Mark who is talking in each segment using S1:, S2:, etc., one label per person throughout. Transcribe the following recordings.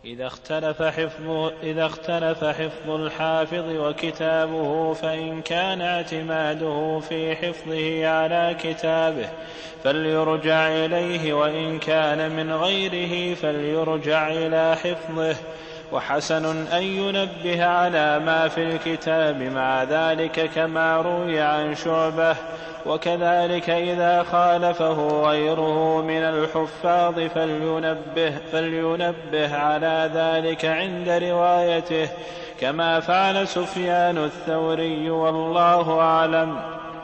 S1: إذا اختلف حفظ الحافظ وكتابه، فإن كان اعتماده في حفظه على كتابه فليرجع إليه، وإن كان من غيره فليرجع إلى حفظه. وحسن أن ينبه على ما في الكتاب مع ذلك كما روي عن شعبة. وكذلك إذا خالفه غيره من الحفاظ فلينبه على ذلك عند روايته كما فعل سفيان الثوري، والله أعلم.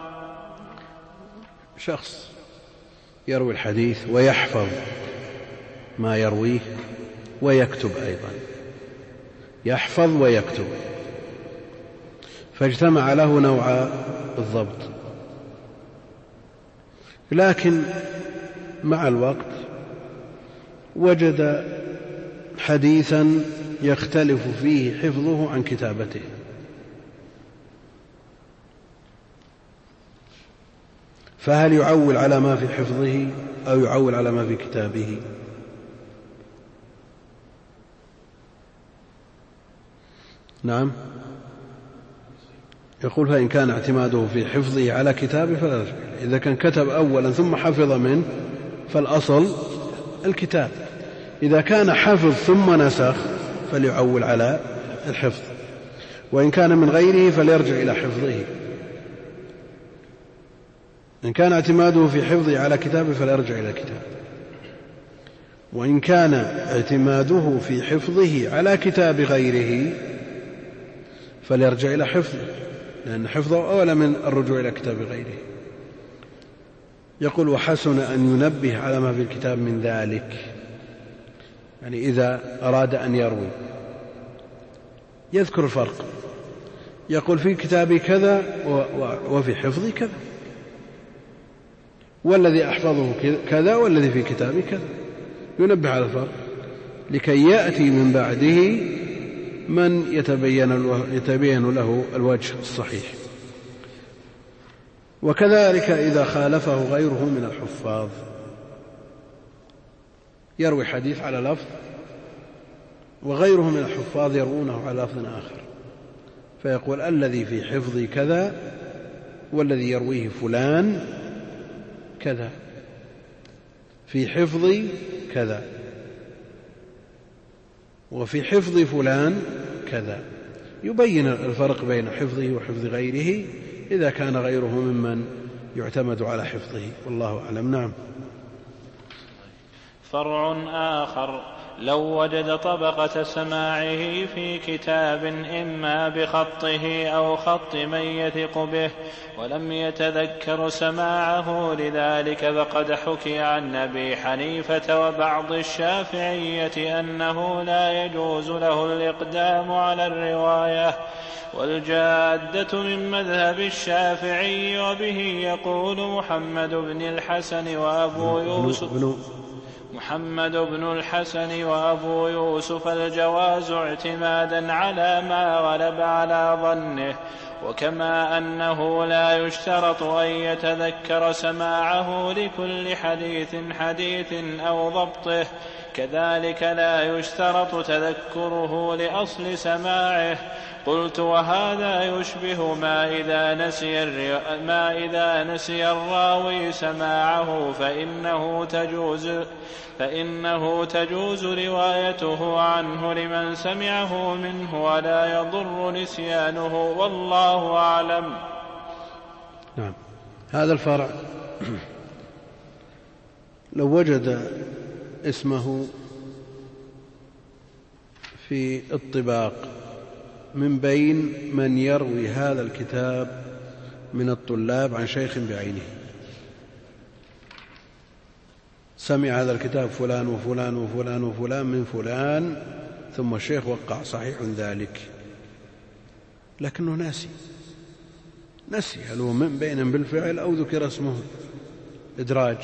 S2: شخص يروي الحديث ويحفظ ما يرويه ويكتب أيضا، يحفظ ويكتب، فاجتمع له نوع الضبط، لكن مع الوقت وجد حديثا يختلف فيه حفظه عن كتابته، فهل يعول على ما في حفظه أو يعول على ما في كتابه؟ نعم، يقول فإن كان اعتماده في حفظه على كتابه فلا يرجع. إذا كان كتب أولا ثم حفظ منه فالأصل الكتاب. إذا كان حفظ ثم نسخ فليعول على الحفظ، وإن كان من غيره فليرجع إلى حفظه. إن كان اعتماده في حفظه على كتابه فليرجع إلى الكتاب، وإن كان اعتماده في حفظه على كتاب غيره فليرجع إلى حفظه، لأن حفظه أولى من الرجوع إلى كتاب غيره. يقول وحسن أن ينبه على ما في الكتاب من ذلك، يعني إذا أراد أن يروي يذكر الفرق، يقول في كتابي كذا وفي حفظي كذا، والذي أحفظه كذا والذي في كتابي كذا، ينبه على الفرق لكي يأتي من بعده من يتبين له الوجه الصحيح. وكذلك إذا خالفه غيره من الحفاظ، يروي حديث على لفظ وغيره من الحفاظ يروونه على لفظ آخر، فيقول الذي في حفظي كذا والذي يرويه فلان كذا، في حفظي كذا وفي حفظ فلان كذا، يبين الفرق بين حفظه وحفظ غيره إذا كان غيره ممن يعتمد على حفظه، والله أعلم. نعم.
S1: فرع آخر: لو وجد طبقة سماعه في كتاب إما بخطه أو خط من يثق به ولم يتذكر سماعه لذلك، فقد حكي عن أبي حنيفة وبعض الشافعية أنه لا يجوز له الإقدام على الرواية، والجادة من مذهب الشافعي، وبه يقول محمد بن الحسن وأبو يوسف الجواز اعتمادا على ما غلب على ظنه. وكما أنه لا يشترط أن يتذكر سماعه لكل حديث أو ضبطه، كذلك لا يشترط تذكره لأصل سماعه. قلت وهذا يشبه ما إذا نسي الراوي سماعه فإنه تجوز روايته عنه لمن سمعه منه ولا يضر نسيانه، والله أعلم.
S2: نعم. هذا الفرع لو وجد اسمه في الطباق من بين من يروي هذا الكتاب من الطلاب عن شيخ بعينه، سمع هذا الكتاب فلان وفلان وفلان وفلان من فلان، ثم الشيخ وقع صحيح ذلك، لكنه نسي هل هو من بين بالفعل أو ذكر اسمه إدراج.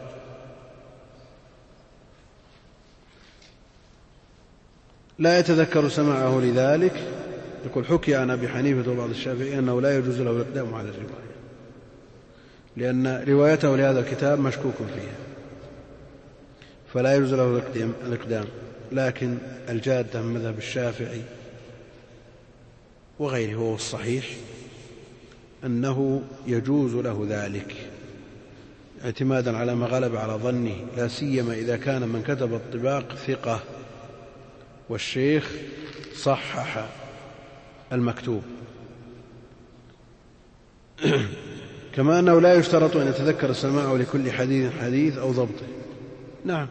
S2: لا يتذكر سماعه لذلك، يقول حكي عن أبي حنيفة وبعض الشافعي أنه لا يجوز له الإقدام على الرواية، لأن روايته لهذا الكتاب مشكوك فيها، فلا يجوز له الإقدام. لكن الجادة من مذهب الشافعي وغيره هو الصحيح أنه يجوز له ذلك اعتمادا على ما غلب على ظنه، لا سيما إذا كان من كتب الطباق ثقة والشيخ صحح المكتوب. كما أنه لا يشترط أن يتذكر السماع لكل حديث أو ضبطه. نعم،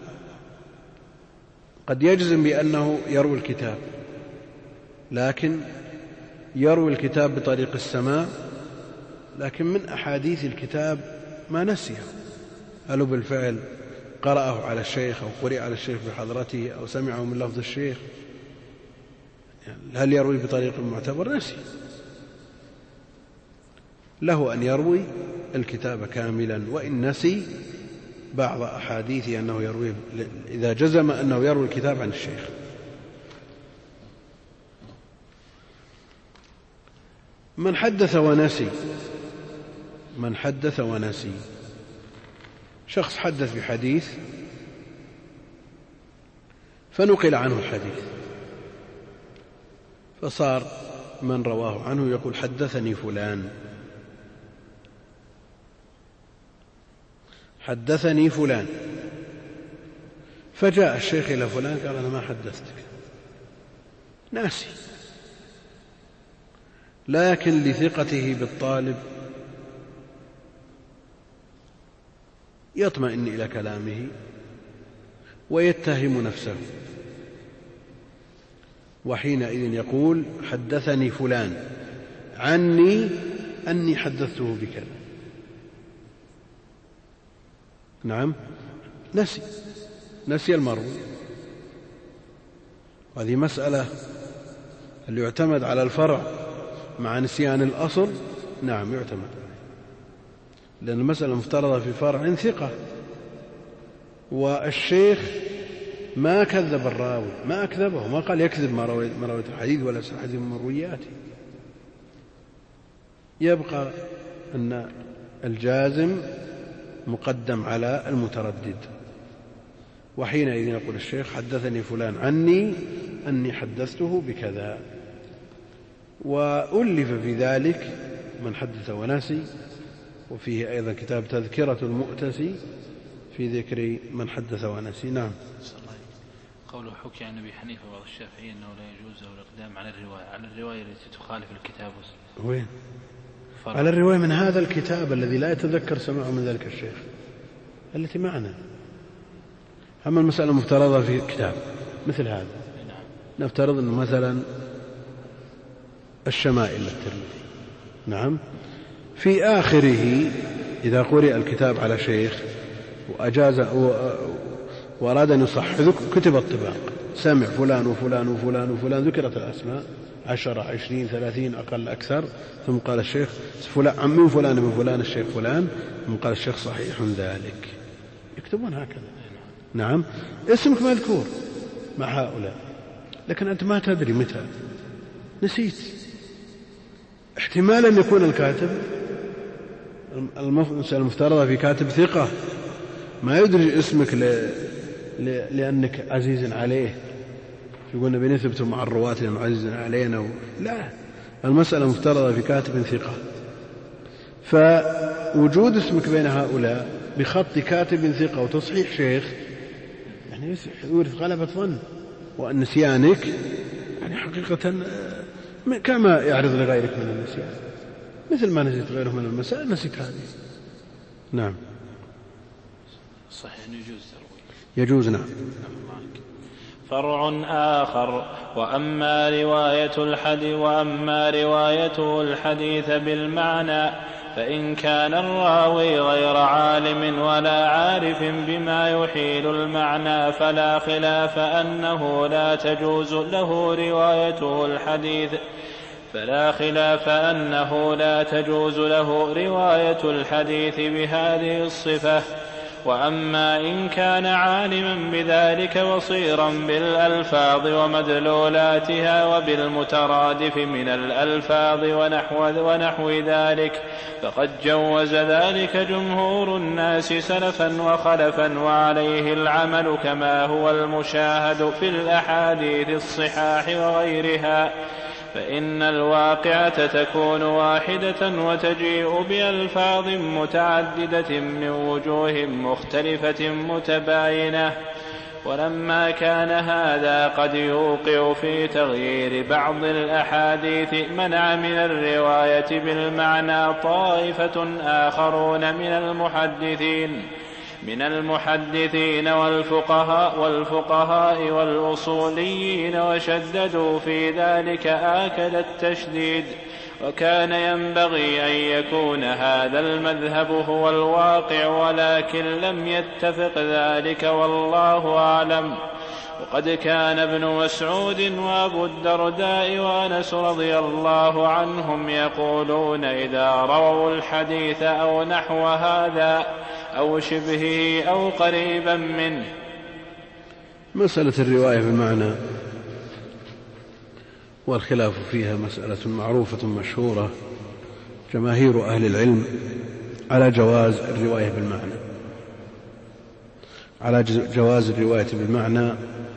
S2: قد يجزم بأنه يروي الكتاب، لكن يروي الكتاب بطريق السماع، لكن من أحاديث الكتاب ما نسيه، هل بالفعل قرأه على الشيخ أو قرئ على الشيخ بحضرته أو سمعه من لفظ الشيخ، هل يروي بطريق معتبر؟ نسي. له أن يروي الكتاب كاملا، وإن نسي بعض أحاديثه أنه يروي، إذا جزم أنه يروي الكتاب عن الشيخ. من حدث ونسي، شخص حدث بحديث فنقل عنه الحديث، فصار من رواه عنه يقول حدثني فلان، فجاء الشيخ إلى فلان قال أنا ما حدثتك، ناسي، لكن لثقته بالطالب يطمئن إلى كلامه ويتهم نفسه، وحينئذ يقول حدثني فلان عني أني حدثته بكذا. نعم، نسي المروي. وهذه مسألة اللي يعتمد على الفرع مع نسيان الأصل. نعم يعتمد، لأن المسألة مفترضة في فرع ثقة، والشيخ ما كذب الراوي، ما أكذبه، ما قال يكذب ما رويت الحديث ولا حديث من مروياته. يبقى أن الجازم مقدم على المتردد، وحينئذ يقول الشيخ حدثني فلان عني أني حدثته بكذا. وألف في ذلك من حدث ونسي، وفيه أيضا كتاب تذكرة المؤتسي في ذكر من حدث ونسي. نعم.
S1: قوله حكي عن أبي حنيفة وبعض الشافعية أنه لا يجوز له الإقدام على الرواية التي تخالف الكتاب.
S2: وين؟ على الرواية من هذا الكتاب الذي لا يتذكر سماعه من ذلك الشيخ التي معنا. أما المسألة مفترضة في كتاب مثل هذا، نفترض أنه مثلا الشمائل للترمذي، نعم، في آخره إذا قرئ الكتاب على شيخ وأجاز وأراد أن يصحح كتب الطباق، سمع فلان وفلان وفلان وفلان، ذكرت الأسماء 10 20 30 أقل أكثر، ثم قال الشيخ فلان من فلان من فلان الشيخ فلان، ثم قال الشيخ صحيح ذلك، يكتبون هكذا. نعم، اسمك مذكور مع هؤلاء، لكن أنت ما تدري متى، نسيت. احتمال أن يكون الكاتب المفترضة في كاتب ثقة ما يدري اسمك لأنك عزيز عليه، يقولون بنثبت مع الرواة لأنه عزيز علينا لا، المسألة مفترضة في كاتب ثقة. فوجود اسمك بين هؤلاء بخط كاتب ثقة وتصحيح شيخ يعني يورث غلبة ظن، وأن نسيانك يعني حقيقة كما يعرض لغيرك من النسيان، مثل ما نسيت غيره من المسائل نسيت هذه. نعم
S1: صحيح يجوز تروي،
S2: يجوز. نعم.
S1: فرع آخر: وأما روايته الحديث بالمعنى، فإن كان الراوي غير عالم ولا عارف بما يحيل المعنى فلا خلاف أنه لا تجوز له رواية الحديث بهذه الصفة. وأما إن كان عالما بذلك بصيرا بالألفاظ ومدلولاتها وبالمترادف من الألفاظ ونحو ذلك فقد جوز ذلك جمهور الناس سلفا وخلفا، وعليه العمل كما هو المشاهد في الأحاديث الصحاح وغيرها، فإن الواقعة تكون واحدة وتجيء بألفاظ متعددة من وجوه مختلفة متباينة. ولما كان هذا قد يوقع في تغيير بعض الأحاديث منع من الرواية بالمعنى طائفة آخرون من المحدثين والفقهاء والأصوليين، وشددوا في ذلك آكد التشديد. وكان ينبغي أن يكون هذا المذهب هو الواقع، ولكن لم يتفق ذلك والله أعلم. وقد كان ابن مسعود وأبو الدرداء وأنس رضي الله عنهم يقولون إذا رووا الحديث أو نحو هذا أو شبهه أو قريبا منه.
S2: مسألة الرواية بالمعنى والخلاف فيها مسألة معروفة مشهورة، جماهير أهل العلم على جواز الرواية بالمعنى، على جواز الرواية بالمعنى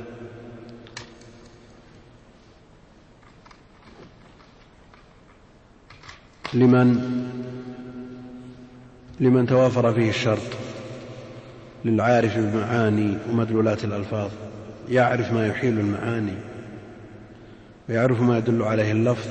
S2: لمن توافر فيه الشرط، للعارف بالمعاني ومدلولات الألفاظ، يعرف ما يحيل المعاني ويعرف ما يدل عليه اللفظ.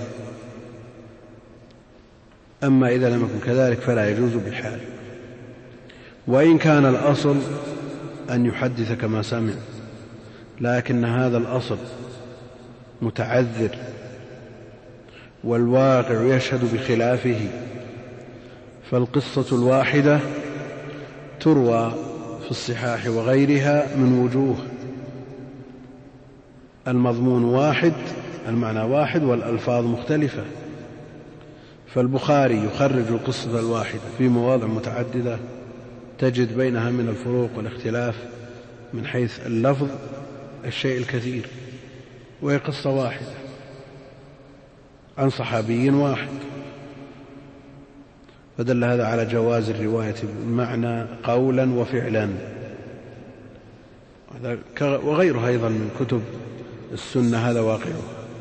S2: أما إذا لم يكن كذلك فلا يجوز بالحال، وإن كان الأصل أن يحدث كما سمع، لكن هذا الأصل متعذر والواقع يشهد بخلافه، فالقصة الواحدة تروى في الصحاح وغيرها من وجوه، المضمون واحد، المعنى واحد، والألفاظ مختلفة. فالبخاري يخرج القصة الواحدة في مواضع متعددة تجد بينها من الفروق والاختلاف من حيث اللفظ الشيء الكثير، وهي قصة واحدة عن صحابي واحد، فدل هذا على جواز الرواية بالمعنى قولا وفعلا، وغيرها أيضا من كتب السنة هذا واقعه.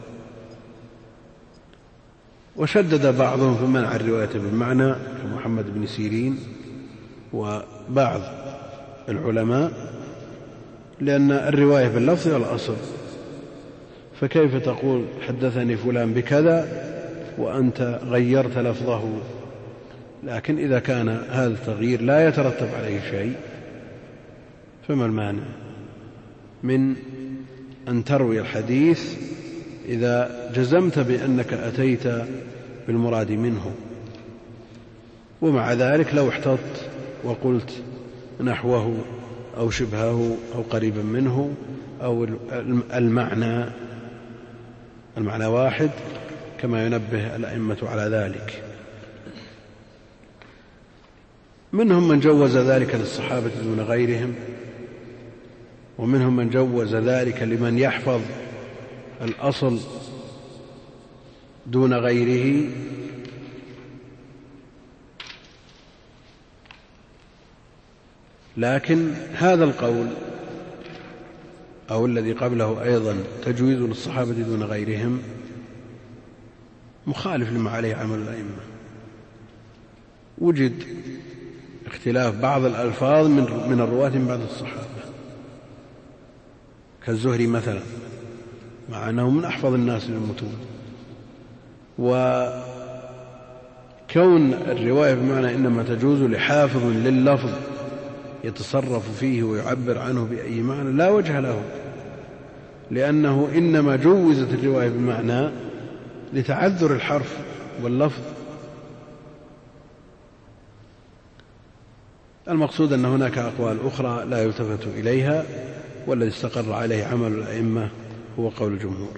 S2: وشدد بعضهم في منع الرواية بالمعنى كمحمد بن سيرين وبعض العلماء، لأن الرواية باللفظ هي الأصل، فكيف تقول حدثني فلان بكذا وأنت غيرت لفظه؟ لكن إذا كان هذا التغيير لا يترتب عليه شيء فما المانع من أن تروي الحديث إذا جزمت بأنك أتيت بالمراد منه. ومع ذلك لو احتطت وقلت نحوه أو شبهه أو قريبا منه أو المعنى واحد، كما ينبه الأئمة على ذلك. منهم من جوز ذلك للصحابة دون غيرهم، ومنهم من جوز ذلك لمن يحفظ الأصل دون غيره. لكن هذا القول أو الذي قبله أيضا تجويز للصحابة دون غيرهم مخالف لما عليه عمل الأئمة. وجد اختلاف بعض الألفاظ من الرواة من بعض الصحابة كالزهري مثلا، مع أنه من أحفظ الناس للمتون. وكون الرواية بمعنى إنما تجوز لحافظ لللفظ يتصرف فيه ويعبر عنه بأي معنى لا وجه له، لأنه إنما جوزت الرواية بمعنى لتعذر الحرف واللفظ. المقصود أن هناك أقوال أخرى لا يلتفت إليها، والذي استقر عليه عمل الأئمة هو قول الجمهور.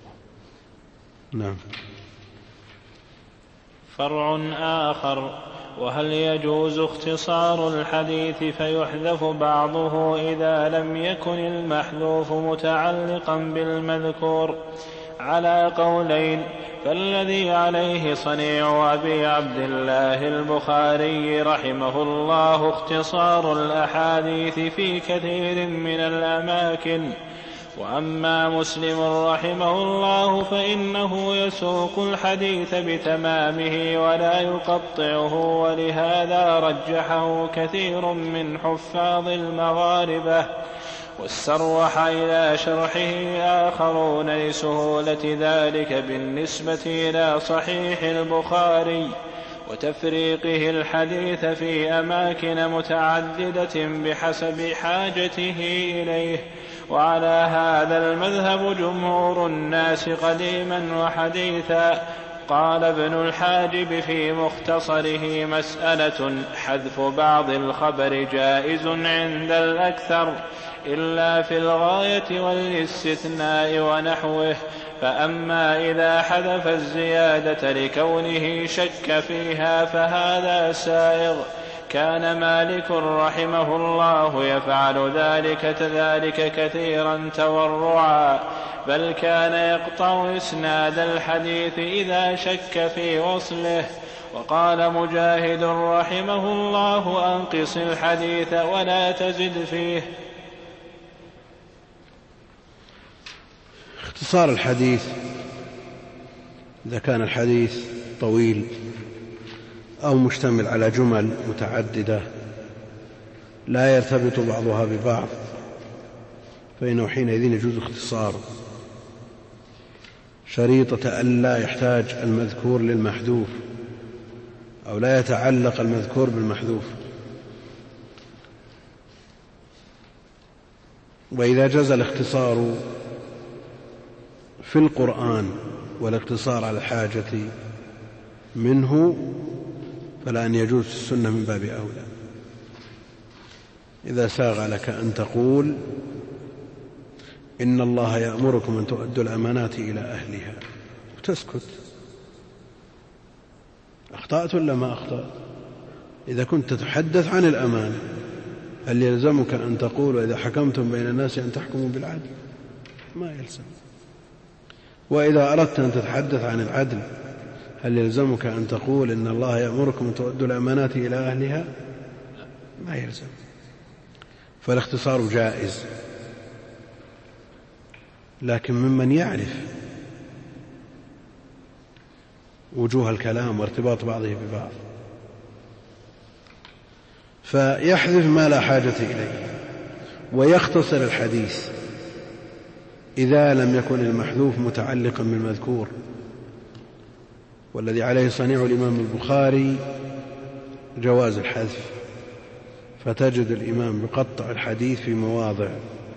S2: نعم.
S1: فرع آخر: وهل يجوز اختصار الحديث فيحذف بعضه إذا لم يكن المحذوف متعلقا بالمذكور؟ على قولين، فالذي عليه صنيع أبي عبد الله البخاري رحمه الله اختصار الأحاديث في كثير من الأماكن، وأما مسلم رحمه الله فإنه يسوق الحديث بتمامه ولا يقطعه، ولهذا رجحه كثير من حفاظ المغاربة، واستروح إلى شرحه آخرون لسهولة ذلك بالنسبة إلى صحيح البخاري وتفريقه الحديث في أماكن متعددة بحسب حاجته إليه. وعلى هذا المذهب جمهور الناس قديما وحديثا. قال ابن الحاجب في مختصره: مسألة حذف بعض الخبر جائز عند الأكثر إلا في الغاية والاستثناء ونحوه، فأما إذا حذف الزيادة لكونه شك فيها فهذا سائغ. كان مالك رحمه الله يفعل ذلك كثيرا تورعا، بل كان يقطع إسناد الحديث إذا شك في وصله. وقال مجاهد رحمه الله: أنقص الحديث ولا تزد فيه.
S2: اختصار الحديث إذا كان الحديث طويل أو مشتمل على جمل متعددة لا يرتبط بعضها ببعض فإنه حينئذ يجوز اختصاره، شريطة ألا يحتاج المذكور للمحذوف أو لا يتعلق المذكور بالمحذوف. وإذا جاز الاختصار في القرآن والاقتصار على الحاجة منه فلا أن يجوز في السنة من باب أولى. إذا ساغ لك أن تقول: إن الله يأمركم أن تؤدوا الأمانات إلى أهلها، وتسكت، أخطأت ولا ما أخطأت؟ إذا كنت تتحدث عن الأمانة هل يلزمك أن تقول: وإذا حكمتم بين الناس أن تحكموا بالعدل؟ ما يلزم. وإذا أردت أن تتحدث عن العدل هل يلزمك أن تقول: إن الله يأمركم أن تؤدوا الأمانات إلى أهلها؟ ما يلزم. فالاختصار جائز، لكن ممن يعرف وجوه الكلام وارتباط بعضه ببعض، فيحذف ما لا حاجة إليه ويختصر الحديث إذا لم يكن المحذوف متعلقا بالمذكور. والذي عليه صنيع الإمام البخاري جواز الحذف، فتجد الإمام يقطع الحديث في مواضع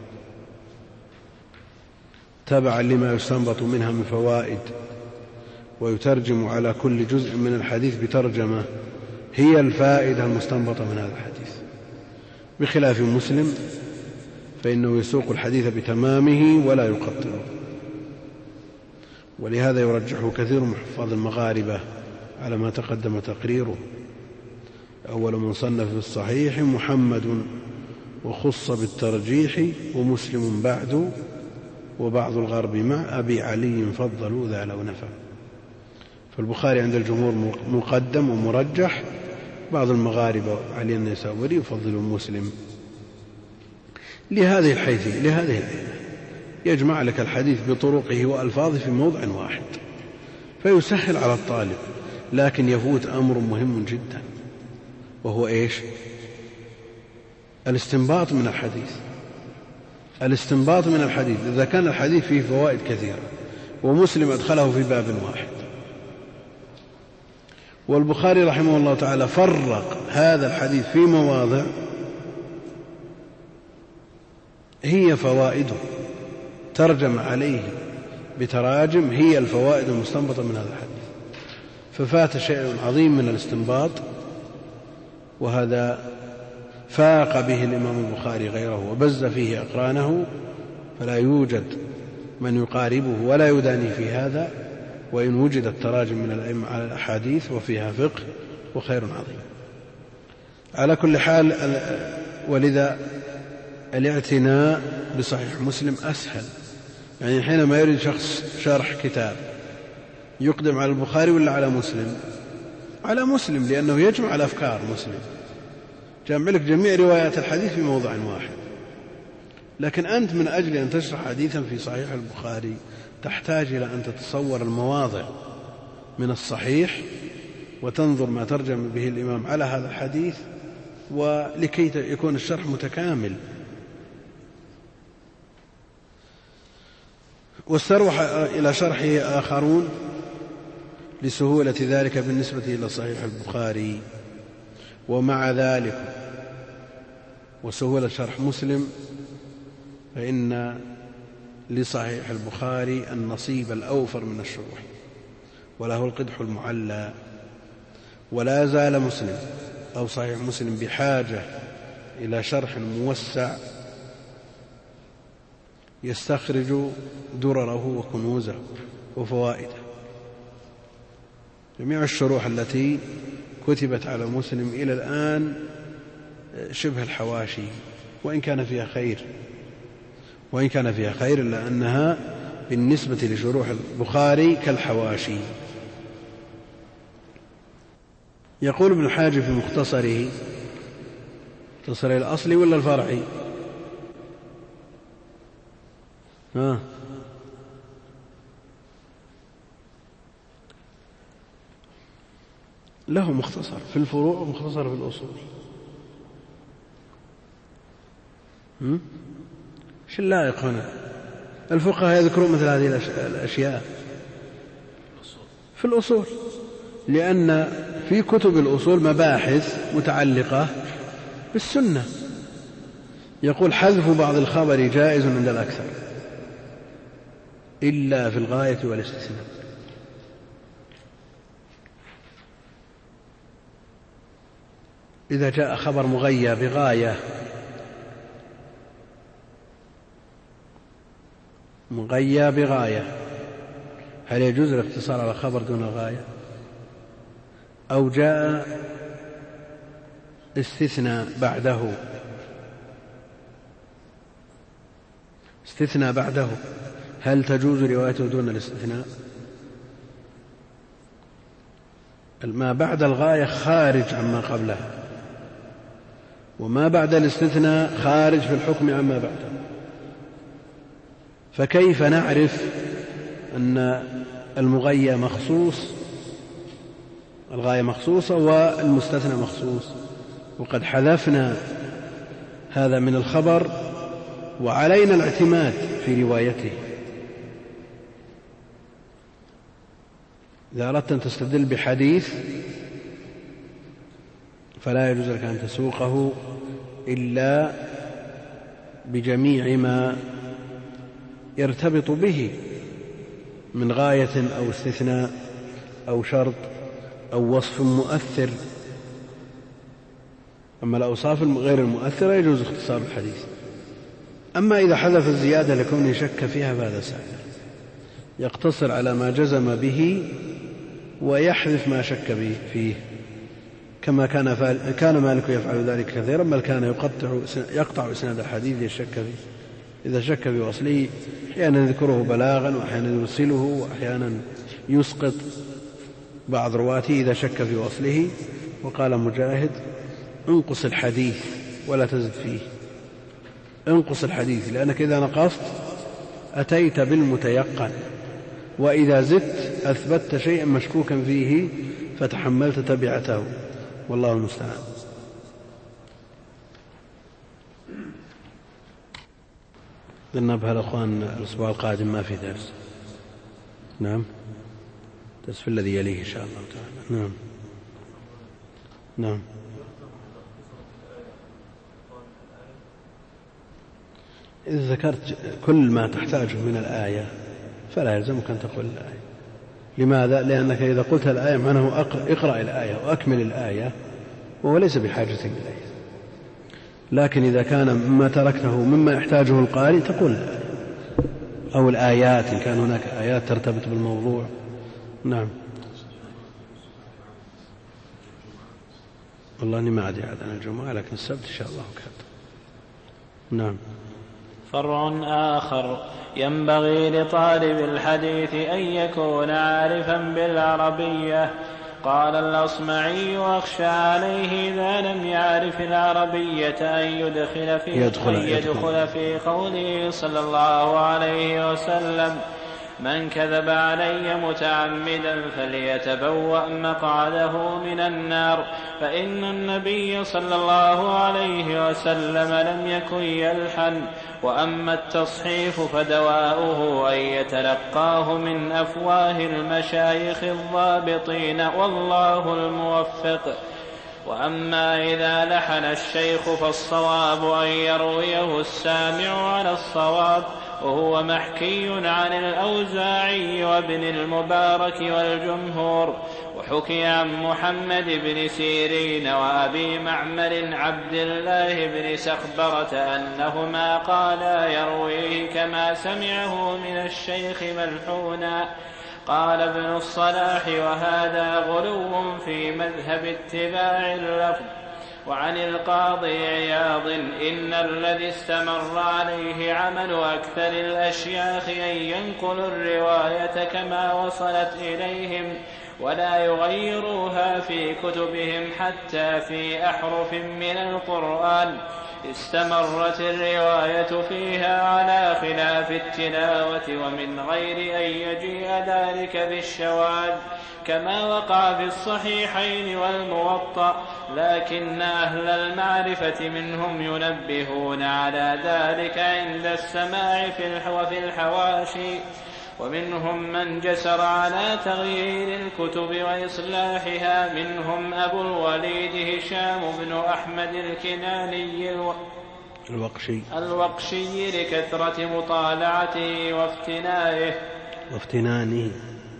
S2: تبعا لما يستنبط منها من فوائد، ويترجم على كل جزء من الحديث بترجمة هي الفائدة المستنبطة من هذا الحديث، بخلاف مسلم فإنه يسوق الحديث بتمامه ولا يقطعه. ولهذا يرجحه كثير من حفاظ المغاربة على ما تقدم تقريره. أول من صنف في الصحيح محمد، وخص بالترجيح ومسلم بعد، وبعض الغرب مع أبي علي فضلوا ذا لو نفع. فالبخاري عند الجمهور مقدم ومرجح، بعض المغاربة علي النيسابوري يفضل مسلم. لهذه الحيثية يجمع لك الحديث بطرقه وألفاظه في موضع واحد فيسهل على الطالب، لكن يفوت أمر مهم جدا، وهو إيش؟ الاستنباط من الحديث. الاستنباط من الحديث إذا كان الحديث فيه فوائد كثيرة ومسلم أدخله في باب واحد، والبخاري رحمه الله تعالى فرق هذا الحديث في مواضع هي فوائده، ترجم عليه بتراجم هي الفوائد المستنبطة من هذا الحديث، ففات شيء عظيم من الاستنباط، وهذا فاق به الإمام البخاري غيره وبز فيه أقرانه، فلا يوجد من يقاربه ولا يداني في هذا. وإن وجدت تراجم من الأئمة على الأحاديث وفيها فقه وخير عظيم. على كل حال، ولذا الاعتناء بصحيح مسلم أسهل. يعني حينما يريد شخص شرح كتاب يقدم على البخاري ولا على مسلم؟ على مسلم، لأنه يجمع الأفكار. مسلم جمع لك جميع روايات الحديث في موضع واحد. لكن أنت من أجل أن تشرح حديثا في صحيح البخاري تحتاج إلى أن تتصور المواضع من الصحيح وتنظر ما ترجم به الإمام على هذا الحديث، ولكي يكون الشرح متكامل. واستروح إلى شرحه آخرون لسهولة ذلك بالنسبة إلى صحيح البخاري. ومع ذلك وسهولة شرح مسلم فإن لصحيح البخاري النصيب الأوفر من الشروح، وله القدح المعلى. ولا زال مسلم أو صحيح مسلم بحاجة إلى شرح موسع يستخرج درره وكنوزه وفوائده. جميع الشروح التي كتبت على مسلم إلى الآن شبه الحواشي، وإن كان فيها خير إلا أنها بالنسبة لشروح البخاري كالحواشي. يقول ابن حاجب في مختصره، مختصر الأصلي ولا الفرعي؟ له مختصر في الفروع ومختصر في الأصول. ايش اللائق هنا؟ الفقهاء يذكرون مثل هذه الأشياء في الأصول، لأن في كتب الأصول مباحث متعلقة بالسنة. يقول حذف بعض الخبر جائز عند الأكثر إلا في الغاية والاستثناء. إذا جاء خبر مغيى بغاية، هل يجوز الاقتصار على خبر دون الغاية؟ أو جاء استثناء بعده، هل تجوز روايته دون الاستثناء؟ ما بعد الغاية خارج عما قبلها، وما بعد الاستثناء خارج في الحكم عما بعده. فكيف نعرف أن المغيى مخصوص، الغاية مخصوصة والمستثنى مخصوص، وقد حذفنا هذا من الخبر وعلينا الاعتماد في روايته؟ إذا أردت أن تستدل بحديث فلا يجوز لك أن تسوقه إلا بجميع ما يرتبط به من غاية أو استثناء أو شرط أو وصف مؤثر. أما الأوصاف غير المؤثرة يجوز اختصار الحديث. أما إذا حذف الزيادة لكونه شك فيها فهذا سائر، يقتصر على ما جزم به ويحذف ما شك فيه، كما كان مالك يفعل ذلك كثيرا، بل كان يقطع إسناد الحديث للشك فيه. إذا شك في وصله أحيانا يذكره بلاغا، وأحيانا يرسله، وأحيانا يسقط بعض رواته إذا شك في وصله. وقال مجاهد: انقص الحديث ولا تزد فيه. انقص الحديث، لأنك إذا نقصت أتيت بالمتيقن، وإذا زدت أثبتت شيئا مشكوكا فيه فتحملت تبعته، والله المستعان. ننبه الأخوان الأسبوع القادم ما في درس. نعم، درس في الذي يليه إن شاء الله تعالى. نعم. إذا ذكرت كل ما تحتاجه من الآية فلا يلزمك أن تقول الآية. لماذا؟ لأنك إذا قلت الآية معناه اقرأ الآية وأكمل الآية، وهو ليس بحاجة إليه. لكن إذا كان مما تركته مما يحتاجه القارئ تقول الآية أو الآيات إن كان هناك آيات ترتبط بالموضوع. نعم. والله أني ما عندي عدن الجمعة، لكن السبت إن شاء الله كذا. نعم.
S1: فرع آخر: ينبغي لطالب الحديث أن يكون عارفا بالعربية. قال الأصمعي: أخشى عليه إذا لم يعرف العربية أن يدخل في قوله صلى الله عليه وسلم: من كذب علي متعمدا فليتبوأ مقعده من النار، فإن النبي صلى الله عليه وسلم لم يكن يلحن. وأما التصحيف فدواؤه أن يتلقاه من أفواه المشايخ الضابطين، والله الموفق. وأما إذا لحن الشيخ فالصواب أن يرويه السامع على الصواب، وهو محكي عن الأوزاعي وابن المبارك والجمهور. وحكي عن محمد بن سيرين وأبي معمر عبد الله بن سخبرة أنهما قالا يرويه كما سمعه من الشيخ ملحونا. قال ابن الصلاح: وهذا غلو في مذهب اتباع اللفظ. وعن القاضي عياض: إن الذي استمر عليه عمل أكثر الأشياخ أن ينقلوا الرواية كما وصلت إليهم ولا يغيروها في كتبهم حتى في أحرف من القرآن استمرت الرواية فيها على خلاف التلاوة، ومن غير أن يجيء ذلك بالشواذ كما وقع في الصحيحين والموطأ. لكن أهل المعرفة منهم ينبهون على ذلك عند السماع وفي الحواشي. ومنهم من جسر على تغيير الكتب وإصلاحها، منهم أبو الوليد هشام بن أحمد الكناني الوقشي لكثرة مطالعته وافتنانه.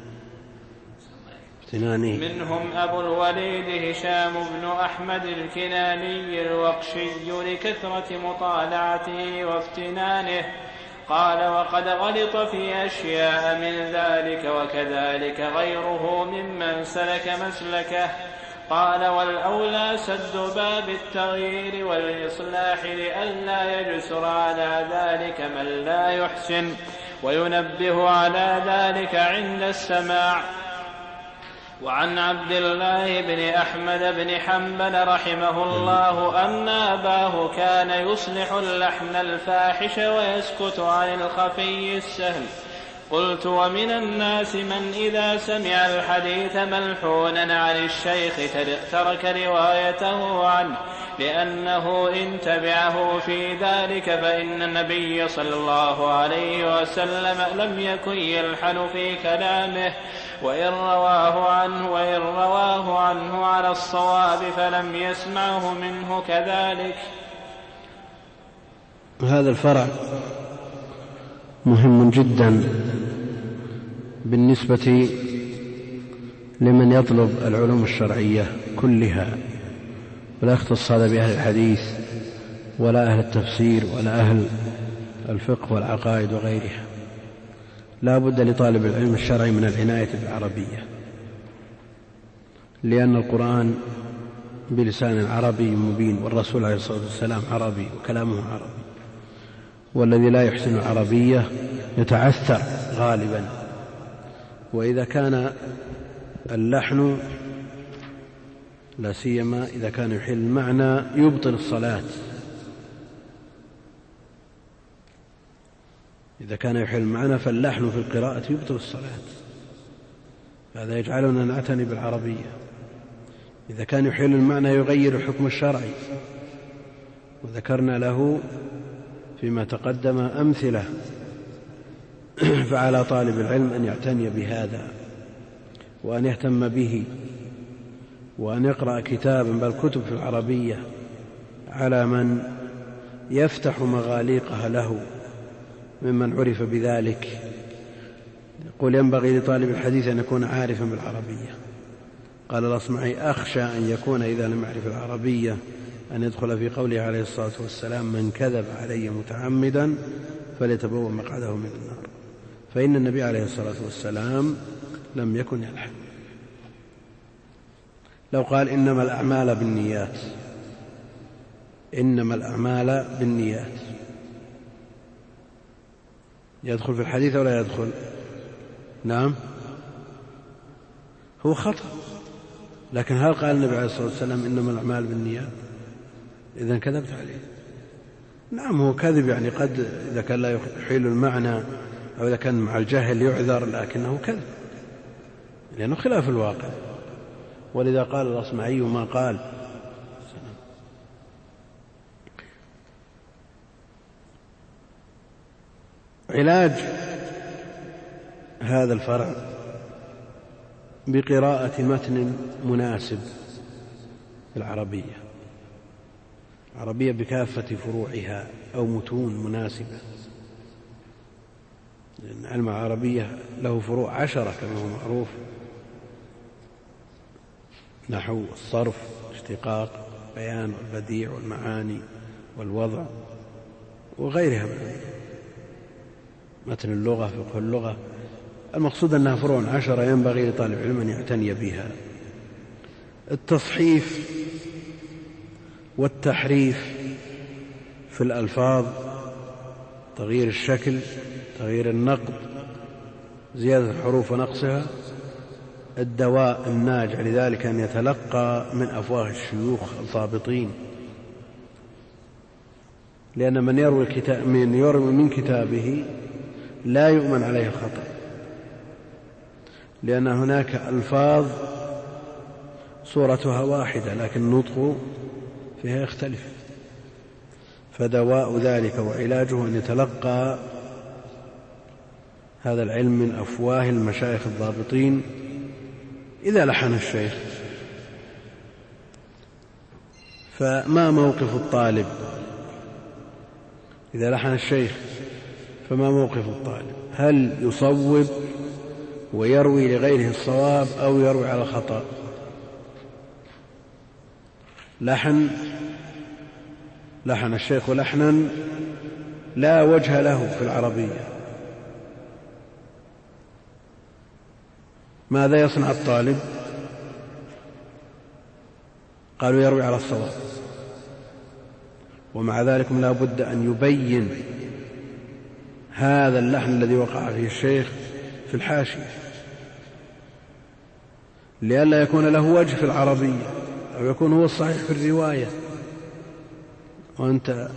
S1: منهم أبو الوليد هشام بن أحمد الكناني الوقشي لكثرة مطالعته وافتنانه. قال: وقد غلط في أشياء من ذلك، وكذلك غيره ممن سلك مسلكه. قال: والأولى سد باب التغيير والإصلاح لئلا يجسر على ذلك من لا يحسن، وينبه على ذلك عند السماع. وعن عبد الله بن أحمد بن حنبل رحمه الله أن أباه كان يصلح اللحن الفاحش ويسكت عن الخفي السهل. قلت: ومن الناس من إذا سمع الحديث ملحونا عن الشيخ ترك روايته عنه، لأنه إن تبعه في ذلك فإن النبي صلى الله عليه وسلم لم يكن يلحن في كلامه، وإن رواه عنه على الصواب فلم يسمعه منه كذلك.
S2: هذا الفرع مهم جدا بالنسبة لمن يطلب العلوم الشرعية كلها، ولا يختص هذا بأهل الحديث ولا أهل التفسير ولا أهل الفقه والعقائد وغيرها. لا بد لطالب العلم الشرعي من العناية بالعربية، لأن القرآن بلسان عربي مبين، والرسول عليه الصلاة والسلام عربي وكلامه عربي، والذي لا يحسن العربية يتعثر غالبا. وإذا كان اللحن لا سيما إذا كان يحيل المعنى يبطل الصلاة، إذا كان يحيل المعنى فاللحن في القراءة يبطل الصلاة، هذا يجعلنا نعتني بالعربية. إذا كان يحيل المعنى يغير الحكم الشرعي، وذكرنا له فيما تقدم أمثلة. فعلى طالب العلم أن يعتني بهذا وأن يهتم به، وأن يقرأ كتابا بل كتب في العربية على من يفتح مغاليقها له ممن عرف بذلك. يقول: ينبغي لطالب الحديث أن يكون عارفا بالعربية. قال الأصمعي: أخشى أن يكون إذا لم يعرف العربية أن يدخل في قوله عليه الصلاة والسلام: من كذب علي متعمدا فليتبوأ مقعده من النار، فإن النبي عليه الصلاة والسلام لم يكن يلحن. لو قال إنما الأعمال بالنيات، إنما الأعمال بالنيات، يدخل في الحديث ولا يدخل؟ نعم، هو خطأ، لكن هل قال النبي عليه الصلاة والسلام إنما الأعمال بالنيات؟ إذن كذبت عليه. نعم، هو كذب، يعني قد إذا كان لا يحيل المعنى أو إذا كان مع الجهل يعذر، لكنه كذب لأنه خلاف الواقع. ولذا قال الأصمعي ما قال. علاج هذا الفرع بقراءة متن مناسب في العربية بكافة فروعها أو متون مناسبة، لأن علم العربية له فروع 10 كما هو معروف: نحو، الصرف، الاشتقاق، البيان، والبديع، والمعاني، والوضع، وغيرها من متن اللغة، فقه اللغة. المقصود أنها فروع 10 ينبغي لطالب علم أن يعتني بها. التصحيف والتحريف في الألفاظ، تغيير الشكل، تغيير النقد، زيادة الحروف ونقصها. الدواء الناجع لذلك أن يتلقى من أفواه الشيوخ الضابطين، لأن من يروي من كتابه لا يؤمن عليه الخطأ، لأن هناك ألفاظ صورتها واحدة لكن النطق فيها يختلف. فدواء ذلك وعلاجه أن يتلقى هذا العلم من أفواه المشايخ الضابطين. إذا لحن الشيخ فما موقف الطالب؟ إذا لحن الشيخ فما موقف الطالب؟ هل يصوب ويروي لغيره الصواب أو يروي على الخطأ؟ لحن الشيخ لحنا لا وجه له في العربية، ماذا يصنع الطالب؟ قالوا يروي على الصواب، ومع ذلك لا بد أن يبين هذا اللحن الذي وقع فيه الشيخ في الحاشية، لئلا يكون له وجه في العربية أو يكون هو الصحيح في الرواية، وأنت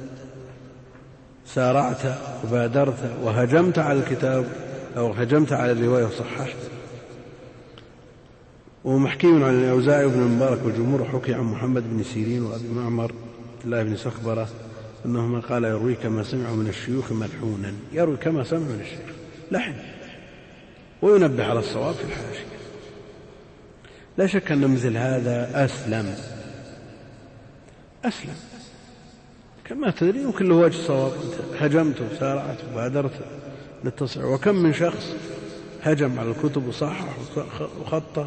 S2: سارعت وبادرت وهجمت على الكتاب أو هجمت على الرواية وصححت. ومحكي عن الأوزاعي وابن المبارك والجمهور، حكي عن محمد بن سيرين وأبي معمر الله بن سخبرة أنهما قال يروي كما سمعوا من الشيوخ ملحونا، يروي كما سمعوا من الشيخ لحن، وينبه على الصواب في الحاشية. لا شك أن مثل هذا أسلم كما تدري، يمكن له وجه صواب، هجمت وسارعت وبادرت للتصحيح. وكم من شخص هجم على الكتب وصحح وخطأ،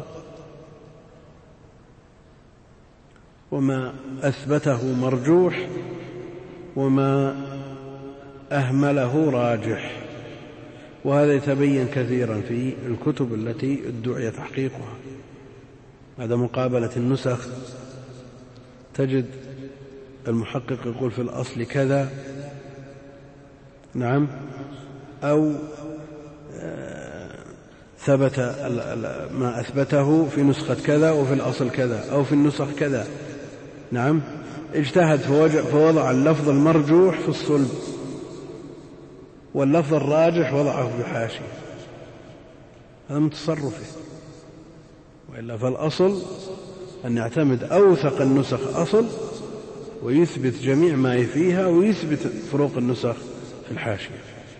S2: وما أثبته مرجوح وما أهمله راجح، وهذا يتبين كثيرا في الكتب التي ادعي تحقيقها. بعد مقابلة النسخ تجد المحقق يقول في الأصل كذا، نعم، أو ثبت ما أثبته في نسخة كذا وفي الأصل كذا أو في النسخ كذا، نعم، اجتهد فوضع اللفظ المرجوح في الصلب واللفظ الراجح وضعه في حاشية، هذا من تصرفه. وإلا فالأصل أن يعتمد أوثق النسخ أصل ويثبت جميع ما فيها ويثبت فروق النسخ في الحاشية.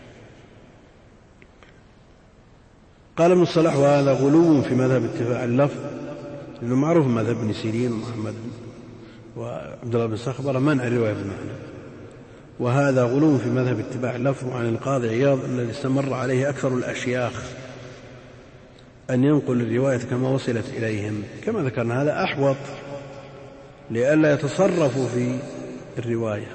S2: قال ابن الصلاح وهذا غلو في مذهب اتباع اللفظ، لأنه معروف مذهب ابن سيرين ومحمد وعبد الله بن سخبرة منع الرواية بالمعنى، وهذا غلو في مذهب اتباع اللفظ. وعن القاضي عياض الذي استمر عليه أكثر الأشياخ أن ينقل الرواية كما وصلت إليهم، كما ذكرنا هذا أحوط لئلا يتصرفوا في الرواية،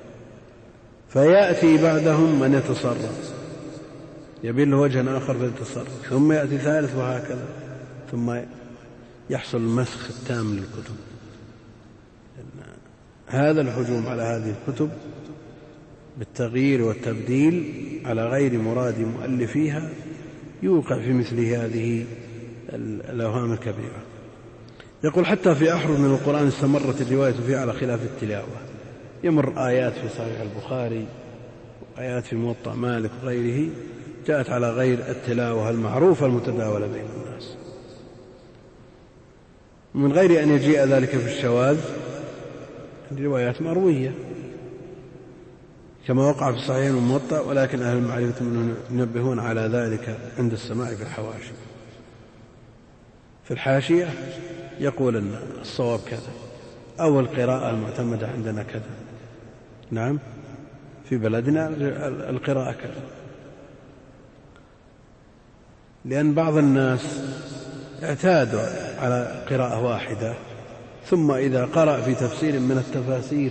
S2: فيأتي بعدهم من يتصرف يبين له وجها آخر فيتصرف، ثم يأتي ثالث وهكذا، ثم يحصل المسخ التام للكتب. هذا الهجوم على هذه الكتب بالتغيير والتبديل على غير مراد مؤلفيها يوقع في مثل هذه الأوهام الكبيرة. يقول حتى في أحرف من القرآن استمرت الرواية فيه على خلاف التلاوة، يمر آيات في صحيح البخاري وآيات في موطأ مالك وغيره جاءت على غير التلاوة المعروفة المتداولة بين الناس، من غير أن يجيء ذلك في الشواذ. الروايات مروية كما وقع في الصحيح الموطأ، ولكن أهل المعرفة ينبهون على ذلك عند السماع في الحواشي. في الحاشية يقول أن الصواب كذا، أو القراءة المعتمدة عندنا كذا. نعم، في بلدنا القراءة كذا، لأن بعض الناس اعتادوا على قراءة واحدة، ثم إذا قرأ في تفسير من التفاسير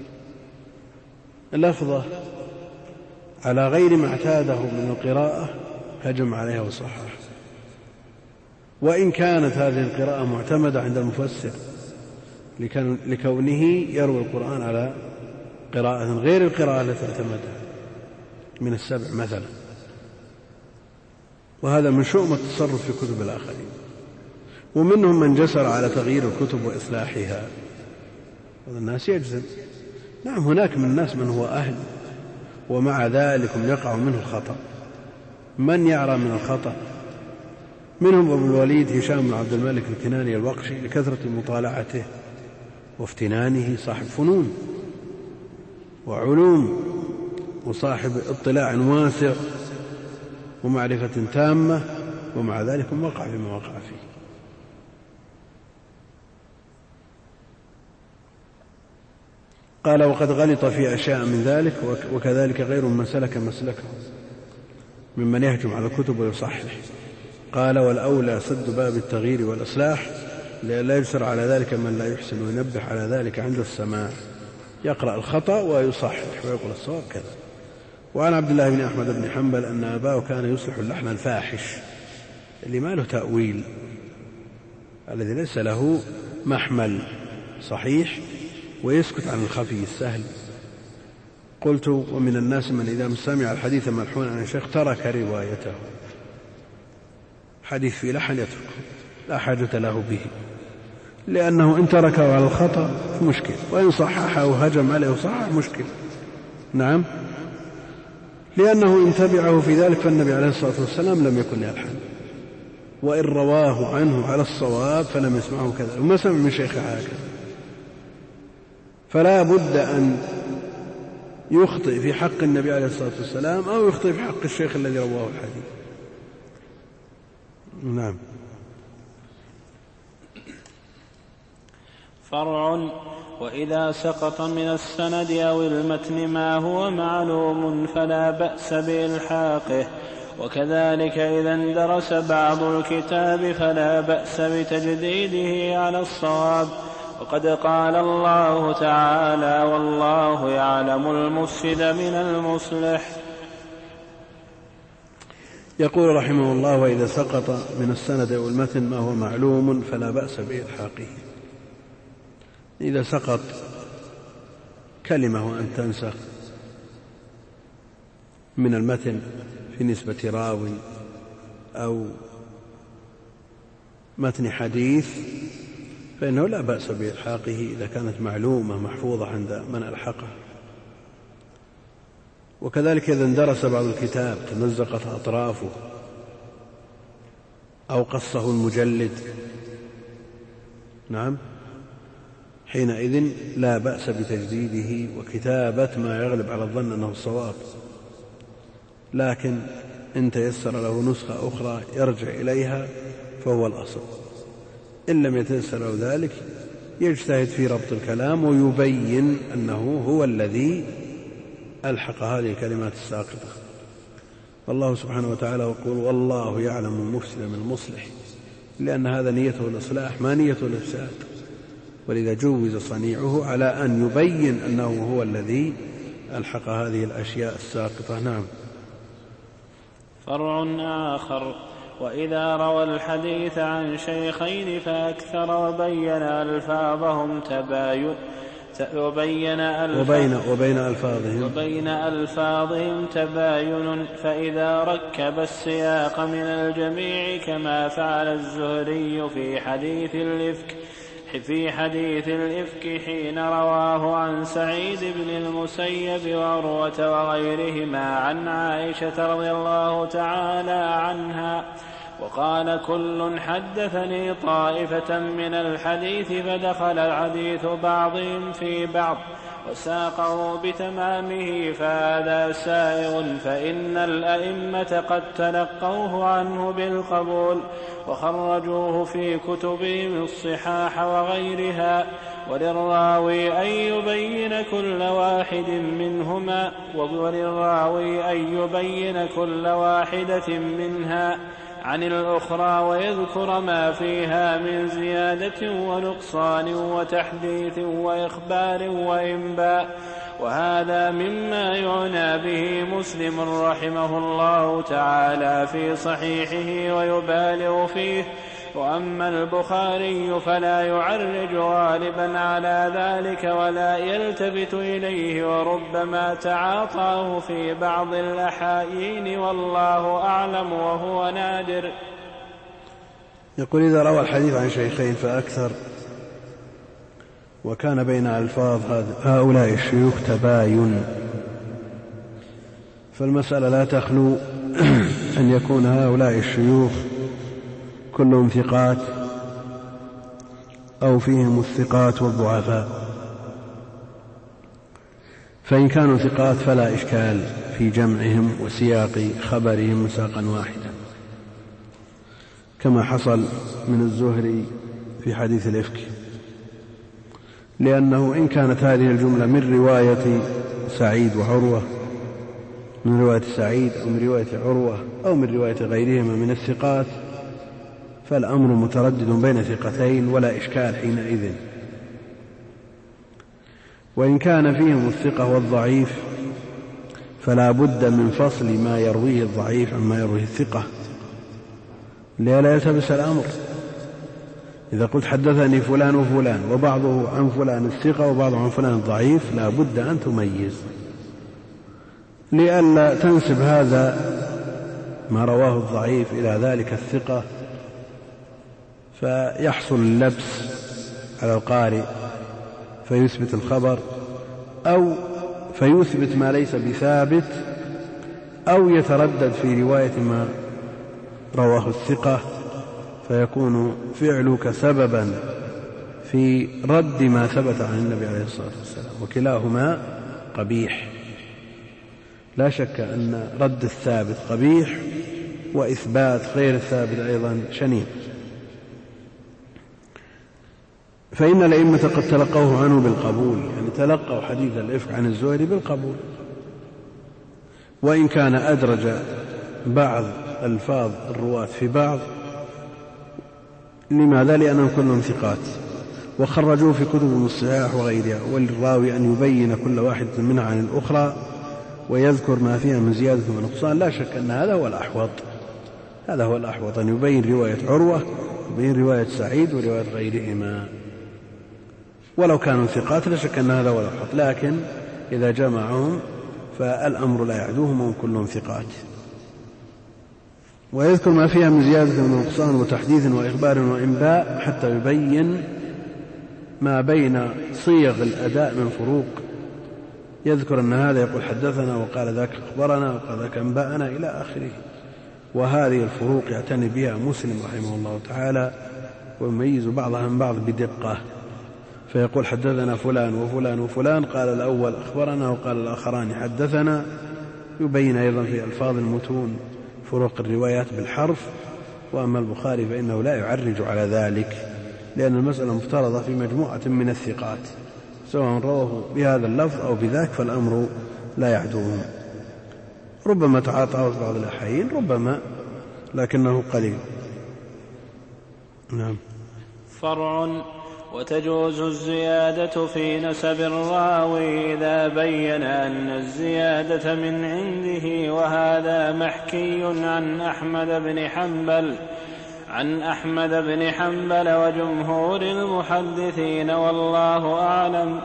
S2: لفظة على غير ما اعتاده من القراءة هجم عليها وصحح، وإن كانت هذه القراءة معتمدة عند المفسر لكونه يروي القرآن على قراءة غير القراءة التي اعتمدها من السبع مثلا. وهذا من شؤم التصرف في كتب الآخرين. ومنهم من جسر على تغيير الكتب وإصلاحها، والناس يجزم. نعم، هناك من الناس من هو أهل ومع ذلك يقع منه الخطأ. من يعرى من الخطأ؟ منهم أبو الوليد هشام بن عبد الملك الكناني الوقشي لكثرة مطالعته وافتنانه، صاحب فنون وعلوم وصاحب اطلاع واسع ومعرفة تامة، ومع ذلك وقع فيما وقع فيه. قال وقد غلط في أشياء من ذلك، وكذلك غير من سلك مسلكه ممن يهجم على الكتب ويصحح. قال والأولى سد باب التغيير والإصلاح لئلا يجسر على ذلك من لا يحسن وينبه على ذلك عند السماع، يقرأ الخطأ ويصحح ويقول الصواب كذا. وعن عبد الله بن أحمد بن حنبل أن أباه كان يصلح اللحن الفاحش اللي ما له تأويل، الذي ليس له محمل صحيح، ويسكت عن الخفي السهل. قلت ومن الناس من إذا سمع الحديث ملحون عن الشيخ ترك روايته، حديث في لحن يتركه لا حاجة له به، لأنه إن تركه على الخطأ مشكل، وإن صححه وهجم عليه وصحح مشكل. نعم، لأنه إن تبعه في ذلك فالنبي عليه الصلاة والسلام لم يكن يلحن، وإن رواه عنه على الصواب فلم يسمعه كذا، وما سمع من شيخ هكذا. فلا بد أن يخطئ في حق النبي عليه الصلاة والسلام أو يخطئ في حق الشيخ الذي رواه الحديث. نعم.
S1: فرع. وإذا سقط من السند أو المتن ما هو معلوم فلا بأس بإلحاقه، وكذلك إذا اندرس بعض الكتاب فلا بأس بتجديده على الصواب. وقد قال الله تعالى والله يعلم المفسد من المصلح.
S2: يقول رحمه الله وإذا سقط من السند أو المتن ما هو معلوم فلا بأس بإلحاقه. إذا سقط كلمة وأن تنسخ من المتن في نسبة راو أو متن حديث فإنه لا بأس بإلحاقه إذا كانت معلومة محفوظة عند من ألحقه. وكذلك إذا اندرس بعض الكتاب تمزقت أطرافه أو قصه المجلد، نعم، حينئذ لا بأس بتجديده وكتابة ما يغلب على الظن أنه الصواب. لكن إن تيسر له نسخة أخرى يرجع إليها فهو الأصل. إن لم يتيسر له ذلك يجتهد في ربط الكلام ويبين أنه هو الذي ألحق هذه الكلمات الساقطة. والله سبحانه وتعالى يقول والله يعلم المفسد من المصلح، لأن هذا نيته الإصلاح ما نيته الإفساد، ولذا جوز صنيعه على أن يبين أنه هو الذي ألحق هذه الأشياء الساقطة. نعم.
S1: فرع آخر. وإذا روى الحديث عن شيخين فأكثر وبين ألفاظهم تباين، فإذا ركب السياق من الجميع كما فعل الزهري في حديث الإفك حين رواه عن سعيد بن المسيب وعروة وغيرهما عن عائشة رضي الله تعالى عنها، وقال كل حدثني طائفة من الحديث فدخل الحديث بعضهم في بعض وساقه بتمامه، فهذا سائغ، فإن الأئمة قد تلقوه عنه بالقبول وخرجوه في كتبهم الصحاح وغيرها، وللراوي أن يبين كل واحدة منها عن الأخرى ويذكر ما فيها من زيادة ونقصان وتحديث وإخبار وإنباء، وهذا مما يعنى به مسلم رحمه الله تعالى في صحيحه ويبالغ فيه. وأما البخاري فلا يعرج غالبا على ذلك ولا يلتفت إليه، وربما تعاطاه في بعض الأحايين والله أعلم وهو نادر.
S2: يقول إذا روى الحديث عن شيخين فأكثر وكان بين ألفاظ هؤلاء الشيوخ تباين، فالمسألة لا تخلو أن يكون هؤلاء الشيوخ كلهم ثقات أو فيهم الثقات والضعفاء، فإن كانوا ثقات فلا إشكال في جمعهم وسياق خبرهم ساقا واحدا، كما حصل من الزهري في حديث الإفك، لأنه إن كانت هذه الجملة من رواية سعيد وعروة، من رواية سعيد أو من رواية عروة أو من رواية غيرهما من الثقات، فالأمر متردد بين ثقتين ولا إشكال حينئذ. وإن كان فيهم الثقة والضعيف فلا بد من فصل ما يرويه الضعيف عما يرويه الثقة لئلا يلتبس الأمر. إذا قلت حدثني فلان وفلان وبعضه عن فلان الثقة وبعضه عن فلان الضعيف لا بد أن تميز، لئلا تنسب هذا ما رواه الضعيف إلى ذلك الثقة فيحصل اللبس على القارئ فيثبت الخبر، أو فيثبت ما ليس بثابت، أو يتردد في رواية ما رواه الثقة فيكون فعلك سببا في رد ما ثبت عن النبي عليه الصلاة والسلام، وكلاهما قبيح. لا شك أن رد الثابت قبيح وإثبات غير الثابت أيضا شنيع. فإن الأئمة قد تلقوه عنه بالقبول، يعني تلقوا حديث الإفك عن الزهري بالقبول، وإن كان أدرج بعض ألفاظ الرواة في بعض. لماذا؟ لأنهم كلهم ثقات وخرجوه في كتب الصحاح وغيرها، والراوي أن يبين كل واحدة منها عن الأخرى ويذكر ما فيها من زيادة ونقصان. لا شك أن هذا هو الأحوط، هذا هو الأحوط، أن يبين رواية عروة ويبين رواية سعيد ورواية غيرهما، ولو كانوا ثقات لا شك أن هذا هو الأحوط، لكن إذا جمعهم فالأمر لا يعدوهم وهم كلهم ثقات. ويذكر ما فيها من زيادة ونقصان وتحديث وإخبار وإنباء حتى يبين ما بين صيغ الأداء من فروق، يذكر أن هذا يقول حدثنا وقال ذاك أخبرنا وقال ذاك أنبأنا إلى آخره. وهذه الفروق يعتني بها مسلم رحمه الله تعالى ويميز بعضها من بعض بدقة، فيقول حدثنا فلان وفلان وفلان، قال الأول أخبرنا وقال الآخران حدثنا، يبين أيضا في ألفاظ المتون فروق الروايات بالحرف. وأما البخاري فإنه لا يعرج على ذلك، لأن المسألة مفترضة في مجموعة من الثقات سواء رواه بهذا اللفظ أو بذاك، فالأمر لا يعدوهم. ربما تعاطاه في بعض الأحيان، ربما، لكنه قليل. نعم.
S1: فرع. وتجوز الزيادة في نسب الراوي إذا بين أن الزيادة من عنده، وهذا محكي عن أحمد بن حنبل وجمهور المحدثين، والله أعلم.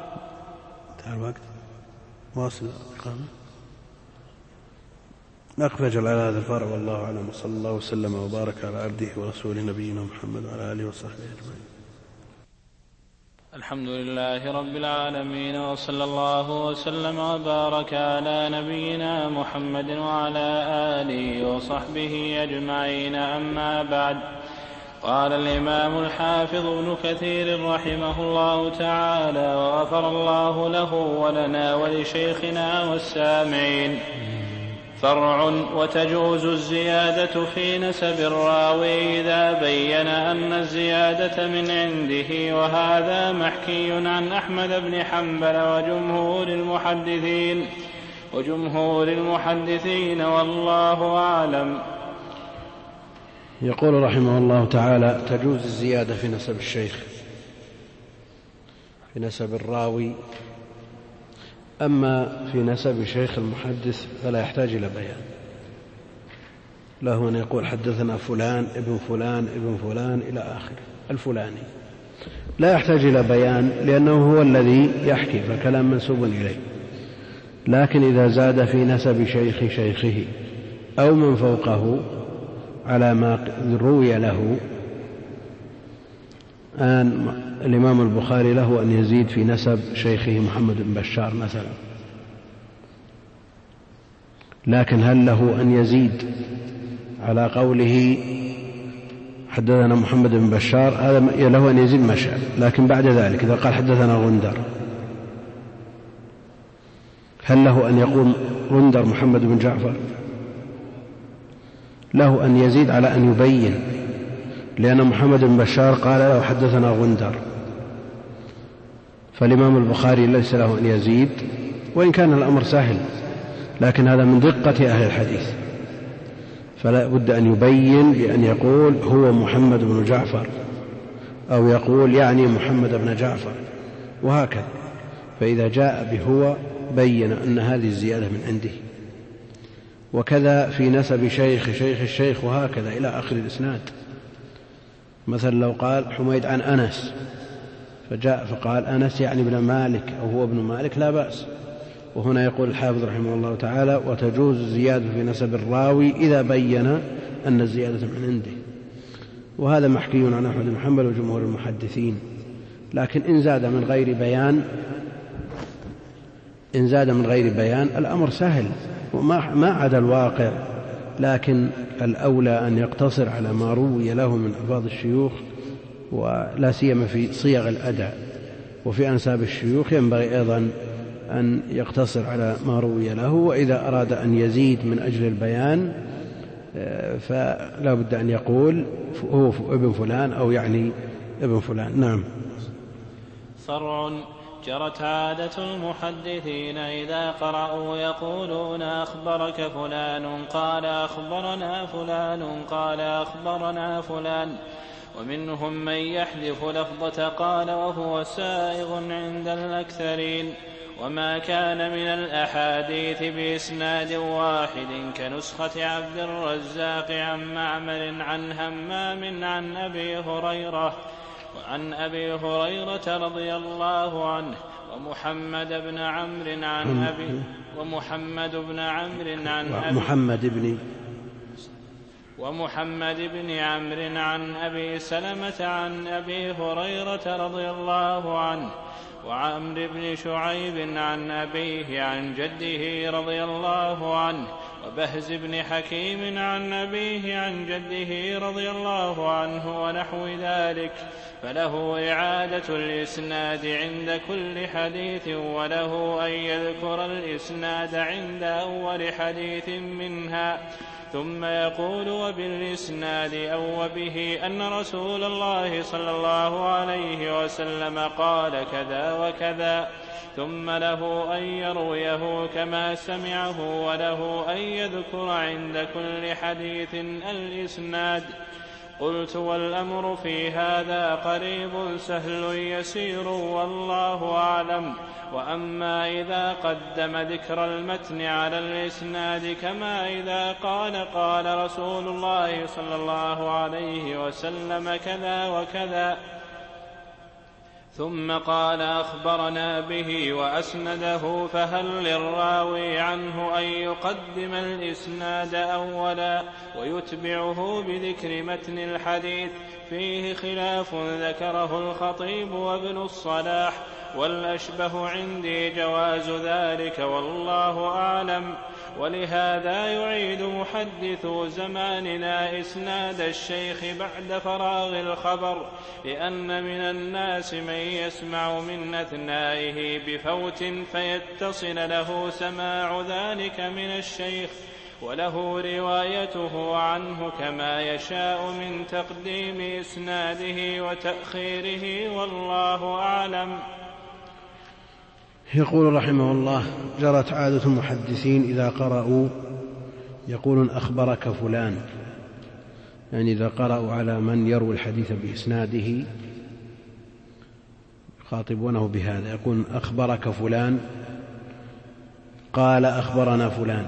S2: نقفل على هذا الفرع، والله أعلم، وصلى الله وسلم وبارك على عبده ورسوله نبينا محمد وعلى آله وصحبه أجمعين.
S1: الحمد لله رب العالمين، وصلى الله وسلم وبارك على نبينا محمد وعلى آله وصحبه أجمعين. أما بعد، قال الإمام الحافظ ابن كثير رحمه الله تعالى وغفر الله له ولنا ولشيخنا والسامعين: فرع: وتجوز الزيادة في نسب الراوي إذا بين أن الزيادة من عنده، وهذا محكي عن أحمد بن حنبل وجمهور المحدثين، والله أعلم.
S2: يقول رحمه الله تعالى: تجوز الزيادة في نسب الشيخ، في نسب الراوي. أما في نسب شيخ المحدث فلا يحتاج إلى بيان، له أن يقول حدثنا فلان ابن فلان ابن فلان إلى آخر الفلاني، لا يحتاج إلى بيان لأنه هو الذي يحكي، فكلام منسوب إليه. لكن إذا زاد في نسب شيخه أو من فوقه على ما روي له، الإمام البخاري له أن يزيد في نسب شيخه محمد بن بشار مثلا، لكن هل له أن يزيد على قوله حدثنا محمد بن بشار؟ هذا له أن يزيد ما شاء، لكن بعد ذلك إذا قال حدثنا غندر، هل له أن يقول غندر محمد بن جعفر؟ له أن يزيد على أن يبين، لأن محمد بن بشار قال له حدثنا غندر، فالإمام البخاري ليس له أن يزيد، وإن كان الأمر سهل، لكن هذا من دقة أهل الحديث، فلا بد أن يبين بأن يقول هو محمد بن جعفر، أو يقول يعني محمد بن جعفر، وهكذا. فإذا جاء بهو بين أن هذه الزيادة من عنده. وكذا في نسب شيخ الشيخ، وهكذا إلى آخر الإسناد. مثلا لو قال حميد عن أنس، فجاء فقال أنس يعني ابن مالك أو هو ابن مالك، لا بأس. وهنا يقول الحافظ رحمه الله تعالى: وتجوز الزيادة في نسب الراوي إذا بين أن الزيادة من عنده، وهذا محكي عن أحمد بن حنبل وجمهور المحدثين. لكن إن زاد من غير بيان الأمر سهل وما عدا الواقع، لكن الأولى أن يقتصر على ما روي له من ألفاظ الشيوخ، ولا سيما في صيغ الأداء. وفي أنساب الشيوخ ينبغي أيضا أن يقتصر على ما روي له، وإذا أراد أن يزيد من أجل البيان فلا بد أن يقول هو ابن فلان أو يعني ابن فلان. نعم.
S1: فرع: جرت عادة المحدثين إذا قرأوا يقولون أخبرك فلان قال أخبرنا فلان قال أخبرنا فلان، ومنهم من يحذف لفظة قال وهو سائغ عند الأكثرين. وما كان من الأحاديث بإسناد واحد كنسخة عبد الرزاق عن معمر عن همام عن أبي هريرة رضي الله عنه، ومحمد بن عمرو عن أبي سلمة عن أبي هريرة رضي الله عنه، وعمرو بن شعيب عن أبيه عن جده رضي الله عنه، وبهز بن حكيم عن أبيه عن جده رضي الله عنه، ونحو ذلك. فله إعادة الإسناد عند كل حديث، وله أن يذكر الإسناد عند أول حديث منها، ثم يقول وبالإسناد أو وبه أن رسول الله صلى الله عليه وسلم قال كذا وكذا، ثم له أن يرويه كما سمعه، وله أن يذكر عند كل حديث الإسناد. قلت والأمر في هذا قريب سهل يسير والله أعلم. وأما إذا قدم ذكر المتن على الإسناد كما إذا قال رسول الله صلى الله عليه وسلم كذا وكذا ثم قال أخبرنا به وأسنده، فهل للراوي عنه أن يقدم الإسناد أولا ويتبعه بذكر متن الحديث؟ فيه خلاف ذكره الخطيب وابن الصلاح، والأشبه عندي جواز ذلك والله أعلم. ولهذا يعيد محدثو زماننا إسناد الشيخ بعد فراغ الخبر، لأن من الناس من يسمع من أثنائه بفوت فيتصل له سماع ذلك من الشيخ وله روايته عنه كما يشاء من تقديم إسناده وتأخيره والله أعلم.
S2: يقول رحمه الله: جرت عادة المحدثين إذا قرأوا يقولون أخبرك فلان، يعني إذا قرأوا على من يروي الحديث بإسناده يخاطبونه بهذا، يقول أخبرك فلان، قال أخبرنا فلان.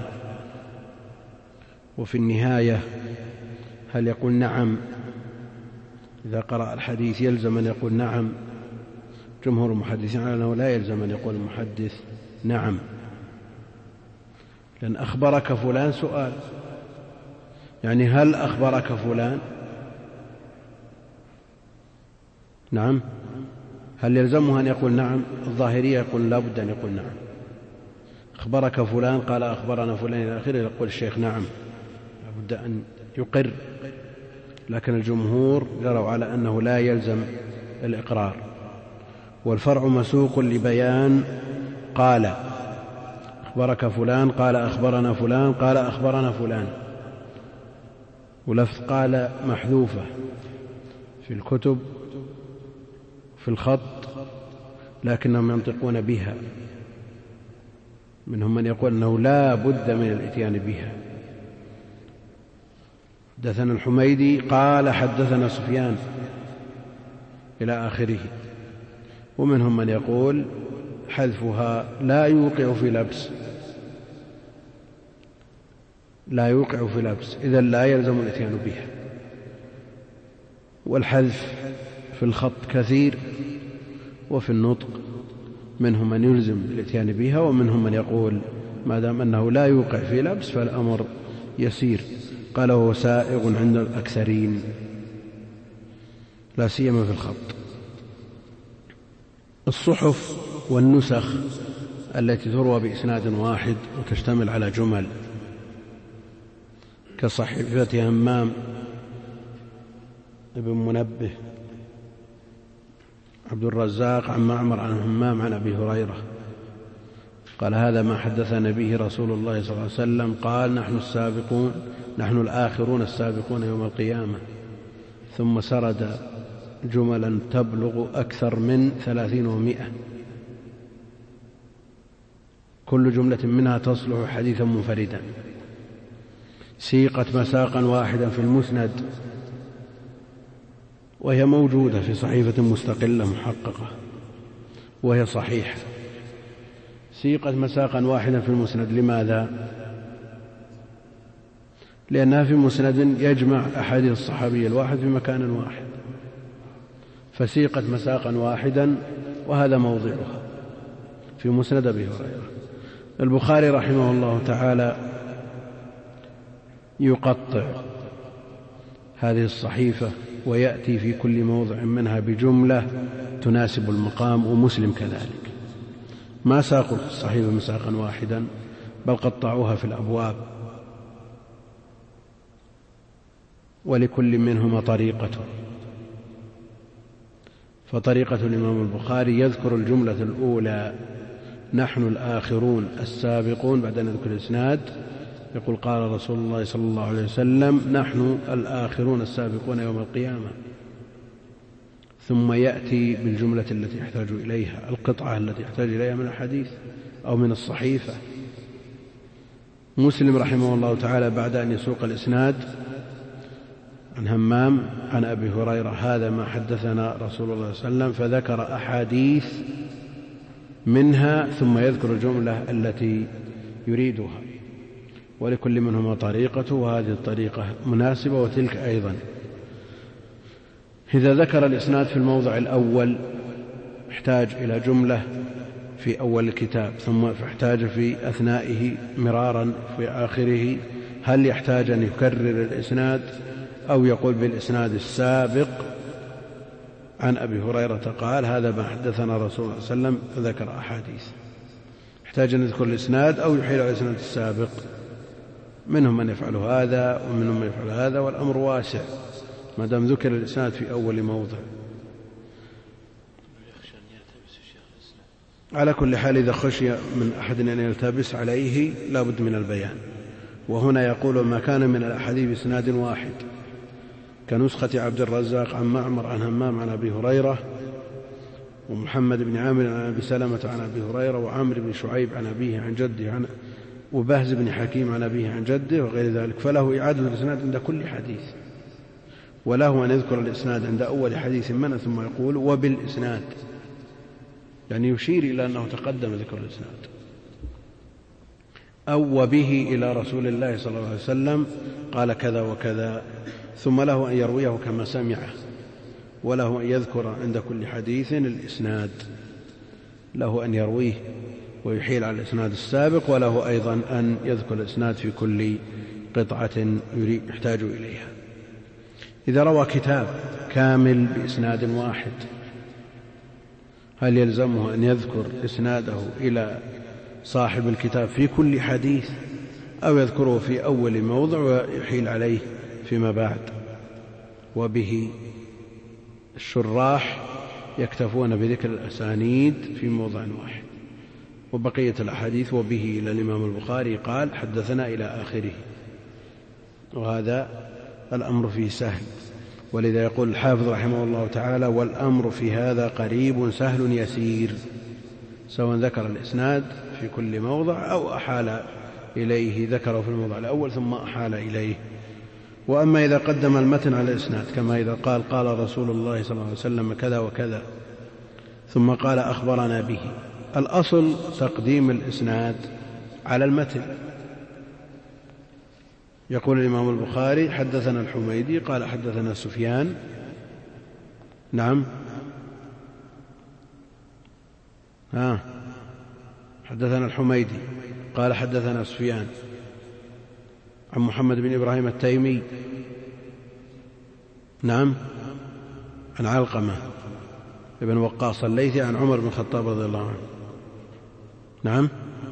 S2: وفي النهاية هل يقول نعم إذا قرأ الحديث؟ يلزم أن يقول نعم. جمهور المحدثين على أنه لا يلزم أن يقول المحدث نعم، لأن أخبرك فلان سؤال، يعني هل أخبرك فلان؟ نعم. هل يلزمه أن يقول نعم؟ الظاهرية يقول لا بد أن يقول نعم. أخبرك فلان قال أخبرنا فلان إلى آخره، يقول الشيخ نعم، لا بد أن يقر. لكن الجمهور جروا على أنه لا يلزم الإقرار، والفرع مسوق لبيان قال أخبرك فلان قال أخبرنا فلان قال أخبرنا فلان، ولفظ قال محذوفة في الكتب في الخط، لكنهم ينطقون بها. منهم من يقول أنه لا بد من الإتيان بها. حدثنا الحميدي قال حدثنا سفيان إلى آخره. ومنهم من يقول حذفها لا يوقع في لبس، لا يوقع في لبس، إذن لا يلزم الإتيان بها. والحذف في الخط كثير، وفي النطق منهم من يلزم الإتيان بها، ومنهم من يقول ما دام أنه لا يوقع في لبس فالأمر يسير. قال وهو سائغ عند الأكثرين لا سيما في الخط. الصحف والنسخ التي تروى بإسناد واحد وتشتمل على جمل كصحيفة همام ابن منبه عبد الرزاق عن معمر عن همام عن أبي هريرة قال هذا ما حدثنا به رسول الله صلى الله عليه وسلم، قال نحن الآخرون السابقون يوم القيامة، ثم سرد جملا تبلغ أكثر من 300، كل جملة منها تصلح حديثا منفردا، سيقت مساقا واحدا في المسند، وهي موجودة في صحيفة مستقلة محققة وهي صحيحة. سيقت مساقا واحدا في المسند، لماذا؟ لأنها في مسند يجمع أحاديث الصحابي الواحد في مكان واحد، فسيقت مساقا واحدا، وهذا موضعها في مسند أبي هريرة. البخاري رحمه الله تعالى يقطع هذه الصحيفة ويأتي في كل موضع منها بجملة تناسب المقام، ومسلم كذلك، ما ساقوا الصحيفة مساقا واحدا بل قطعوها في الأبواب، ولكل منهما طريقة. فطريقة الإمام البخاري يذكر الجملة الأولى نحن الآخرون السابقون، بعد أن يذكر الإسناد يقول قال رسول الله صلى الله عليه وسلم نحن الآخرون السابقون يوم القيامة، ثم يأتي بالجملة التي يحتاج إليها، القطعة التي يحتاج إليها من الحديث أو من الصحيفة. مسلم رحمه الله تعالى بعد أن يسوق الإسناد عن همام عن أبي هريرة هذا ما حدثنا رسول الله صلى الله عليه وسلم، فذكر أحاديث منها ثم يذكر الجملة التي يريدها، ولكل منهما طريقة، وهذه الطريقة مناسبة وتلك أيضا. إذا ذكر الإسناد في الموضع الأول احتاج إلى جملة في أول الكتاب، ثم احتاج في أثنائه مرارا في آخره، هل يحتاج أن يكرر الإسناد أو يقول بالإسناد السابق عن أبي هريرة قال هذا ما حدثنا رسول الله صلى الله عليه وسلم، فذكر أحاديث، يحتاج أن يذكر الإسناد أو يحيل على الإسناد السابق. منهم من يفعل هذا ومنهم من يفعل هذا، والأمر واسع ما دام ذكر الإسناد في أول موضع. على كل حال إذا خشي من أحد أن يلتبس عليه لا بد من البيان. وهنا يقول ما كان من الأحاديث بإسناد واحد كنسخة عبد الرزاق عن معمر عن همام عن أبي هريرة، ومحمد بن عامر عن أبي سلمة عن أبي هريرة، وعمر بن شعيب عن أبيه عن جده، وبهز بن حكيم عن أبيه عن جده وغير ذلك، فله إعادة الإسناد عند كل حديث، وله أن يذكر الإسناد عند أول حديث منه ثم يقول وبالإسناد، يعني يشير إلى أنه تقدم ذكر الإسناد، أو وبه إلى رسول الله صلى الله عليه وسلم قال كذا وكذا، ثم له أن يرويه كما سمعه، وله أن يذكر عند كل حديث الإسناد، له أن يرويه ويحيل على الإسناد السابق، وله أيضا أن يذكر الإسناد في كل قطعة يحتاج إليها. إذا روى كتاب كامل بإسناد واحد هل يلزمه أن يذكر إسناده إلى صاحب الكتاب في كل حديث، أو يذكره في أول موضع ويحيل عليه فيما بعد؟ وبه الشراح يكتفون بذكر الأسانيد في موضع واحد، وبقية الأحاديث وبه إلى الإمام البخاري قال حدثنا إلى آخره، وهذا الأمر فيه سهل. ولذا يقول الحافظ رحمه الله تعالى والأمر في هذا قريب سهل يسير، سواء ذكر الإسناد في كل موضع أو أحال إليه، ذكره في الموضع الأول ثم أحال إليه. وأما إذا قدم المتن على الإسناد كما إذا قال قال رسول الله صلى الله عليه وسلم كذا وكذا ثم قال أخبرنا به، الأصل تقديم الإسناد على المتن. يقول الإمام البخاري حدثنا الحميدي قال حدثنا سفيان، نعم حدثنا الحميدي قال حدثنا سفيان عن محمد بن إبراهيم التيمي، نعم عن علقمة ابن وقاص الليثي عن عمر بن الخطاب رضي الله عنه، نعم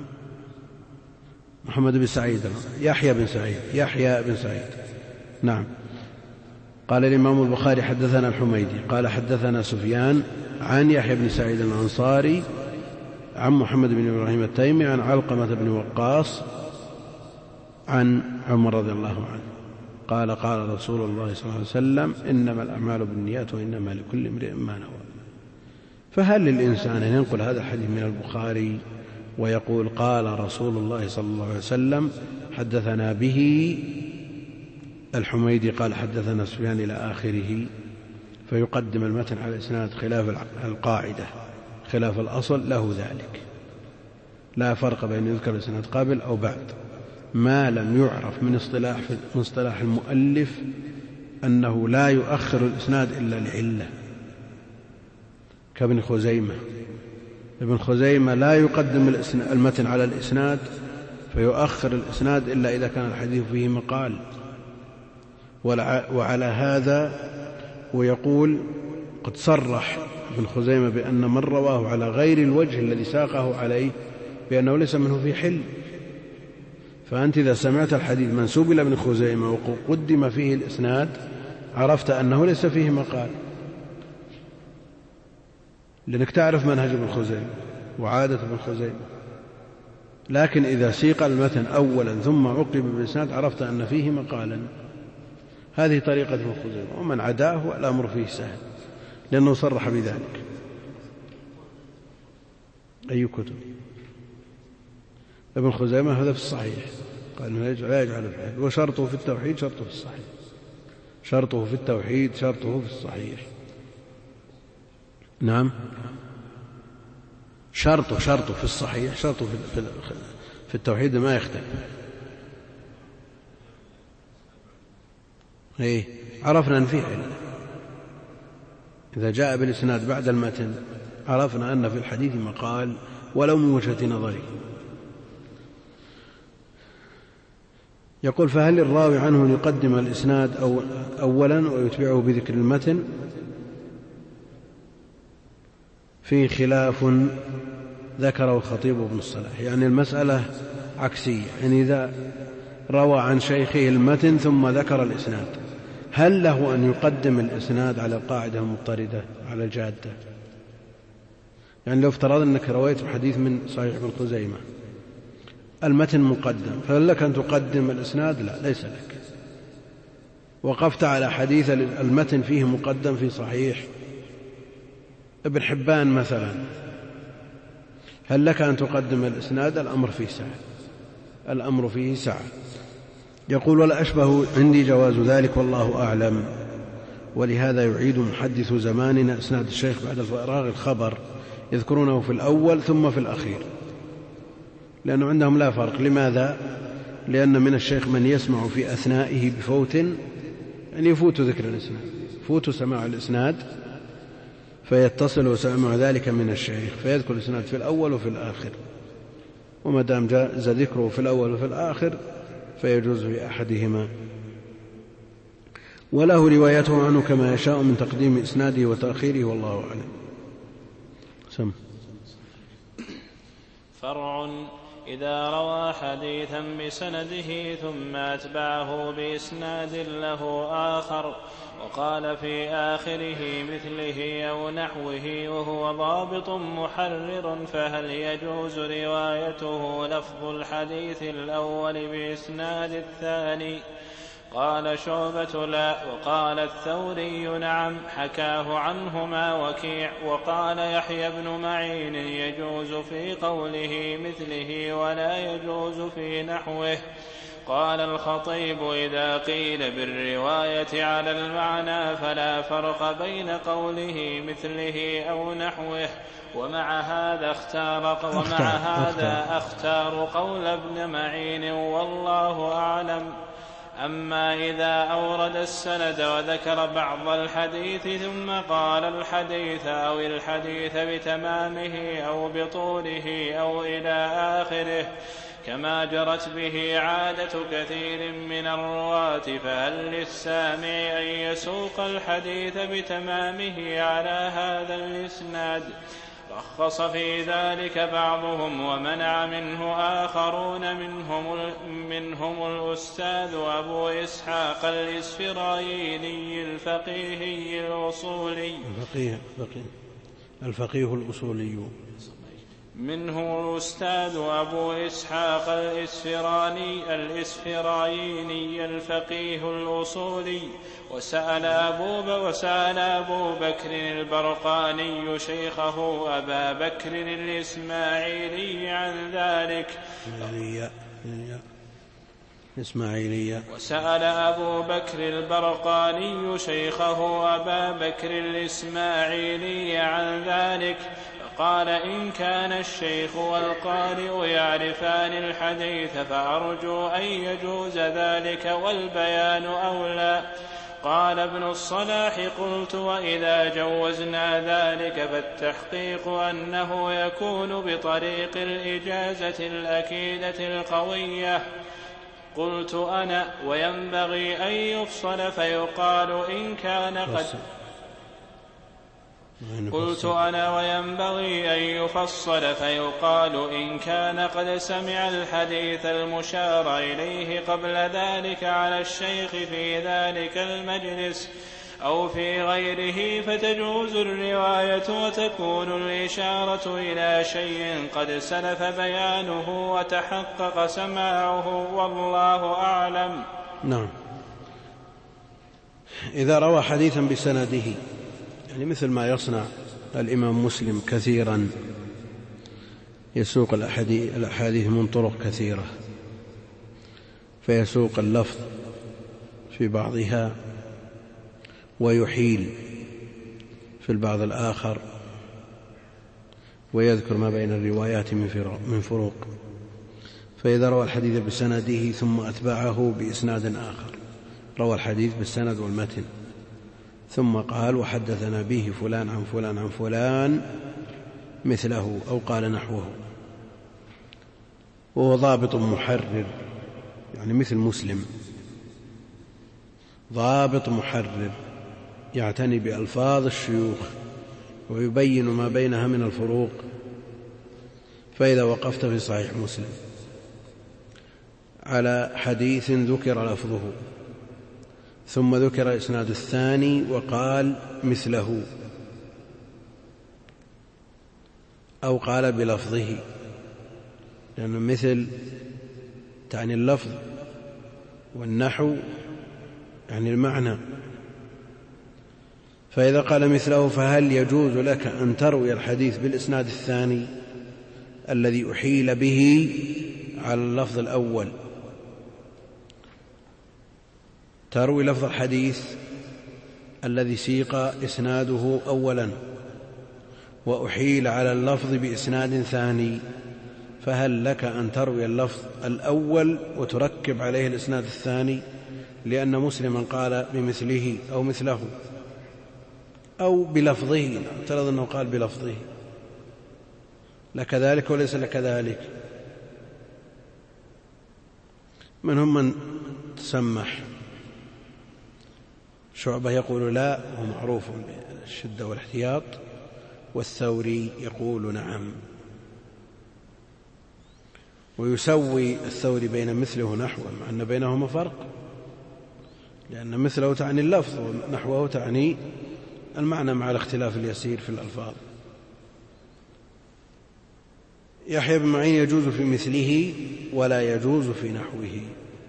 S2: محمد بن سعيد يحيى بن سعيد نعم. قال الإمام البخاري حدثنا الحميدي قال حدثنا سفيان عن يحيى بن سعيد الأنصاري عن محمد بن إبراهيم التيمي عن علقمة بن وقاص عن عمر رضي الله عنه قال قال رسول الله صلى الله عليه وسلم إنما الأعمال بالنيات وإنما لكل امرئ ما نوى. فهل للإنسان أن ينقل هذا الحديث من البخاري ويقول قال رسول الله صلى الله عليه وسلم حدثنا به الحميدي قال حدثنا سفيان إلى آخره، فيقدم المتن على الإسناد خلاف القاعدة خلاف الأصل؟ له ذلك، لا فرق بين يذكر الإسناد قبل أو بعد، ما لم يعرف من اصطلاح المؤلف أنه لا يؤخر الإسناد إلا لعلة، كابن خزيمة. ابن خزيمة لا يقدم المتن على الإسناد فيؤخر الإسناد إلا إذا كان الحديث فيه مقال، وعلى هذا ويقول قد صرح ابن خزيمة بأن من رواه على غير الوجه الذي ساقه عليه بأنه ليس منه في حل. فأنت إذا سمعت الحديث منسوب إلى ابن خزيمة وقدم فيه الإسناد عرفت أنه ليس فيه مقال، لأنك تعرف منهج ابن خزيمة وعادة ابن خزيمة. لكن إذا سيق المتن أولا ثم عقب بالإسناد عرفت أن فيه مقالا. هذه طريقة ابن خزيمة، ومن عداه الأمر فيه سهل لأنه صرح بذلك. أي كتب؟ ابن خزيمة هذا في الصحيح قال لا يجعل في الحديث، وشرطه في التوحيد شرطه في الصحيح، شرطه في التوحيد شرطه في الصحيح. نعم، شرطه في الصحيح شرطه في التوحيد ما يختلف. إيه، عرفنا أن فيه علة. إذا جاء بالإسناد بعد المتن عرفنا أن في الحديث مقال ولو من وجهة نظري. يقول: فهل الراوي عنه أن يقدم الإسناد أولا ويتبعه بذكر المتن؟ فيه خلاف ذكره الخطيب بن الصلاح، يعني المسألة عكسية، يعني إذا روى عن شيخه المتن ثم ذكر الإسناد، هل له أن يقدم الإسناد على القاعدة المضطردة على الجادة؟ يعني لو افترض أنك رويت حديث من صحيح ابن خزيمة المتن مقدم، فهل لك أن تقدم الإسناد؟ لا، ليس لك. وقفت على حديث المتن فيه مقدم في صحيح ابن حبان مثلا، هل لك أن تقدم الإسناد؟ الأمر فيه سعة. يقول: ولا أشبه عندي جواز ذلك والله أعلم. ولهذا يعيد محدث زماننا إسناد الشيخ بعد فراغ الخبر، يذكرونه في الأول ثم في الأخير، لأنه عندهم لا فرق. لماذا؟ لأن من الشيخ من يسمع في أثنائه بفوت، يعني يفوت ذكر الإسناد، يفوت سماع الإسناد فيتصل وسمع ذلك من الشيخ فيذكر الإسناد في الأول وفي الآخر، وما دام جاز ذكره في الأول وفي الآخر فيجوز في أحدهما. وله روايته عنه كما يشاء من تقديم إسناده وتأخيره، والله أعلم. سم.
S1: فرع: إذا روى حديثا بسنده ثم أتبعه بإسناد له آخر وقال في آخره مثله أو نحوه وهو ضابط محرر، فهل يجوز روايته لفظ الحديث الأول بإسناد الثاني؟ قال شعبة: لا. وقال الثوري: نعم، حكاه عنهما وكيع. وقال يحيى بن معين: يجوز في قوله مثله ولا يجوز في نحوه. قال الخطيب: إذا قيل بالرواية على المعنى فلا فرق بين قوله مثله أو نحوه. ومع هذا أختار قول ابن معين والله أعلم. أما إذا أورد السند وذكر بعض الحديث ثم قال الحديث أو الحديث بتمامه أو بطوله أو إلى آخره كما جرت به عادة كثير من الرواة، فهل للسامع أن يسوق الحديث بتمامه على هذا الإسناد؟ رخص في ذلك بعضهم ومنع منه آخرون، منهم الأستاذ أبو إسحاق الإسفرايني الفقيه الأصولي منه الأستاذ أبو إسحاق الإسفرايني الفقيه الأصولي. وسأل أبو بكر البرقاني شيخه أبا بكر الإسماعيلي عن ذلك. وسأل أبو بكر البرقاني شيخه أبا بكر الإسماعيلي عن ذلك، فقال: إن كان الشيخ والقارئ يعرفان الحديث فأرجو أن يجوز ذلك والبيان أولى. قال ابن الصلاح: قلت: وإذا جوزنا ذلك فالتحقيق أنه يكون بطريق الإجازة الأكيدة القوية. قلت أنا: وينبغي أن يفصل فيقال إن كان قد إن كان قد سمع الحديث المشار إليه قبل ذلك على الشيخ في ذلك المجلس أو في غيره فتجوز الرواية وتكون الإشارة إلى شيء قد سلف بيانه وتحقق سماعه، والله أعلم.
S2: نعم. إذا روى حديثا بسنده، يعني مثل ما يصنع الإمام مسلم كثيرا، يسوق الأحاديث من طرق كثيرة فيسوق اللفظ في بعضها ويحيل في البعض الآخر، ويذكر ما بين الروايات من فروق. فإذا روى الحديث بسنده ثم أتبعه بإسناد آخر، روى الحديث بالسند والمتن ثم قال وحدثنا به فلان عن فلان عن فلان مثله أو قال نحوه، وهو ضابط محرر، يعني مثل مسلم، ضابط محرر يعتني بألفاظ الشيوخ ويبين ما بينها من الفروق. فإذا وقفت في صحيح مسلم على حديث ذكر لفظه ثم ذكر إسناد الثاني وقال مثله أو قال بلفظه، لأن مثل تعني اللفظ والنحو يعني المعنى. فإذا قال مثله فهل يجوز لك أن تروي الحديث بالإسناد الثاني الذي أحيل به على اللفظ الأول؟ تروي لفظ الحديث الذي سيق إسناده أولا وأحيل على اللفظ بإسناد ثاني، فهل لك أن تروي اللفظ الأول وتركب عليه الإسناد الثاني لأن مسلما قال بمثله أو مثله أو بلفظه؟ افترض أنه قال بلفظه، لك ذلك وليس لك ذلك. منهم من تسمح، شعبة يقول لا وهو معروف بالشدة والاحتياط، والثوري يقول نعم، ويسوي الثوري بين مثله ونحوه مع أن بينهما فرق، لأن مثله تعني اللفظ ونحوه تعني المعنى مع الاختلاف اليسير في الألفاظ. يحيى بن معين يجوز في مثله ولا يجوز في نحوه،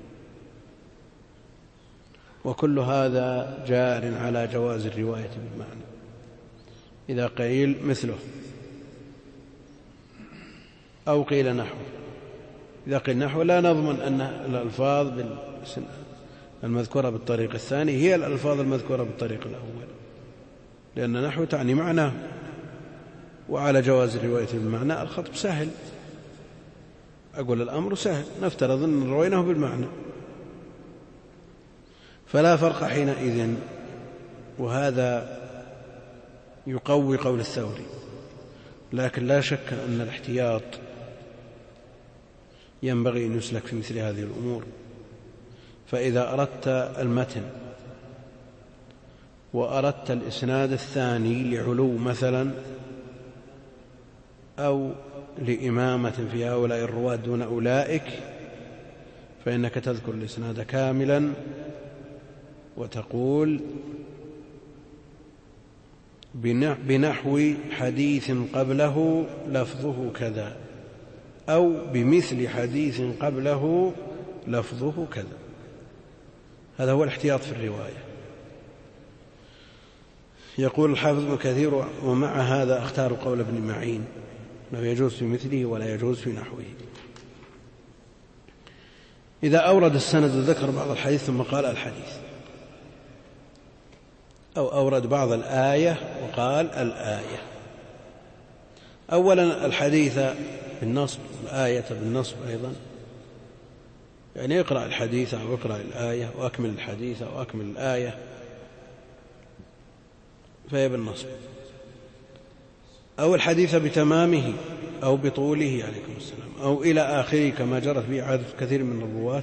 S2: وكل هذا جار على جواز الرواية بالمعنى إذا قيل مثله أو قيل نحوه. إذا قيل نحوه لا نضمن أن الألفاظ المذكورة بالطريق الثاني هي الألفاظ المذكورة بالطريق الأول، لأن نحو تعني معناه، وعلى جواز الرواية بالمعنى الخطب سهل. أقول الأمر سهل، نفترض أن رويناه بالمعنى، فلا فرق حينئذ. وهذا يقوي قول الثوري، لكن لا شك أن الاحتياط ينبغي أن يسلك في مثل هذه الأمور. فإذا أردت المتن وأردت الإسناد الثاني لعلو مثلا أو لإمامة في هؤلاء الرواة دون أولئك، فإنك تذكر الإسناد كاملا وتقول بنحو حديث قبله لفظه كذا أو بمثل حديث قبله لفظه كذا. هذا هو الاحتياط في الرواية. يقول الحافظ ابن كثير ومع هذا اختار قول ابن معين أنه يجوز في مثله ولا يجوز في نحوه. إذا أورد السند وذكر بعض الحديث ثم قال الحديث، أو أورد بعض الآية وقال الآية. أولا الحديث بالنصب، الآية بالنصب أيضا، يعني اقرأ الحديث أو اقرأ الآية وأكمل الحديث أو أكمل الآية، فهي بالنصب. أو الحديث بتمامه أو بطوله عليكم السلام أو إلى آخره كما جرت به عادة كثير من الرواة،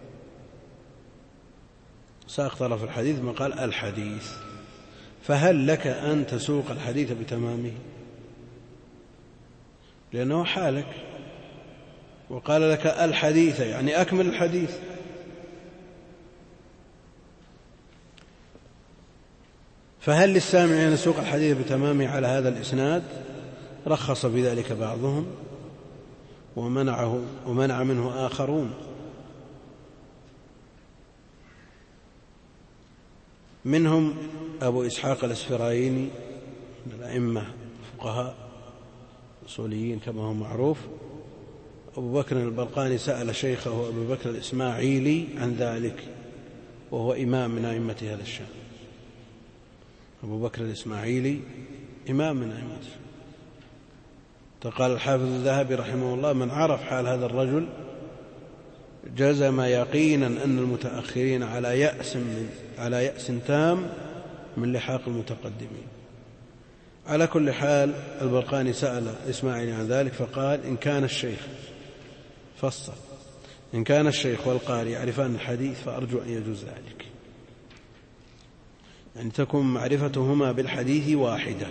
S2: ساق طرف الحديث ما قال الحديث. فهل لك أن تسوق الحديث بتمامه؟ لأنه حالك، وقال لك الحديث يعني أكمل الحديث. فهل للسامع أن يسوق الحديث بتمامه على هذا الإسناد؟ رخص بذلك بعضهم ومنع منه آخرون. منهم أبو إسحاق الأسفرايني من الأئمة الفقهاء الأصوليين كما هو معروف. أبو بكر البرقاني سأل شيخه أبو بكر الإسماعيلي عن ذلك، وهو إمام من أئمة هذا الشام. أبو بكر الإسماعيلي إمام من أئمة. قال الحافظ الذهبي رحمه الله: من عرف حال هذا الرجل جزم يقينا أن المتأخرين على يأس تام من لحاق المتقدمين. على كل حال البرقاني سأل إسماعيل عن ذلك فقال: إن كان الشيخ فصل إن كان الشيخ والقارئ يعرفان الحديث فأرجو أن يجوز ذلك، يعني تكون معرفتهما بالحديث واحدة.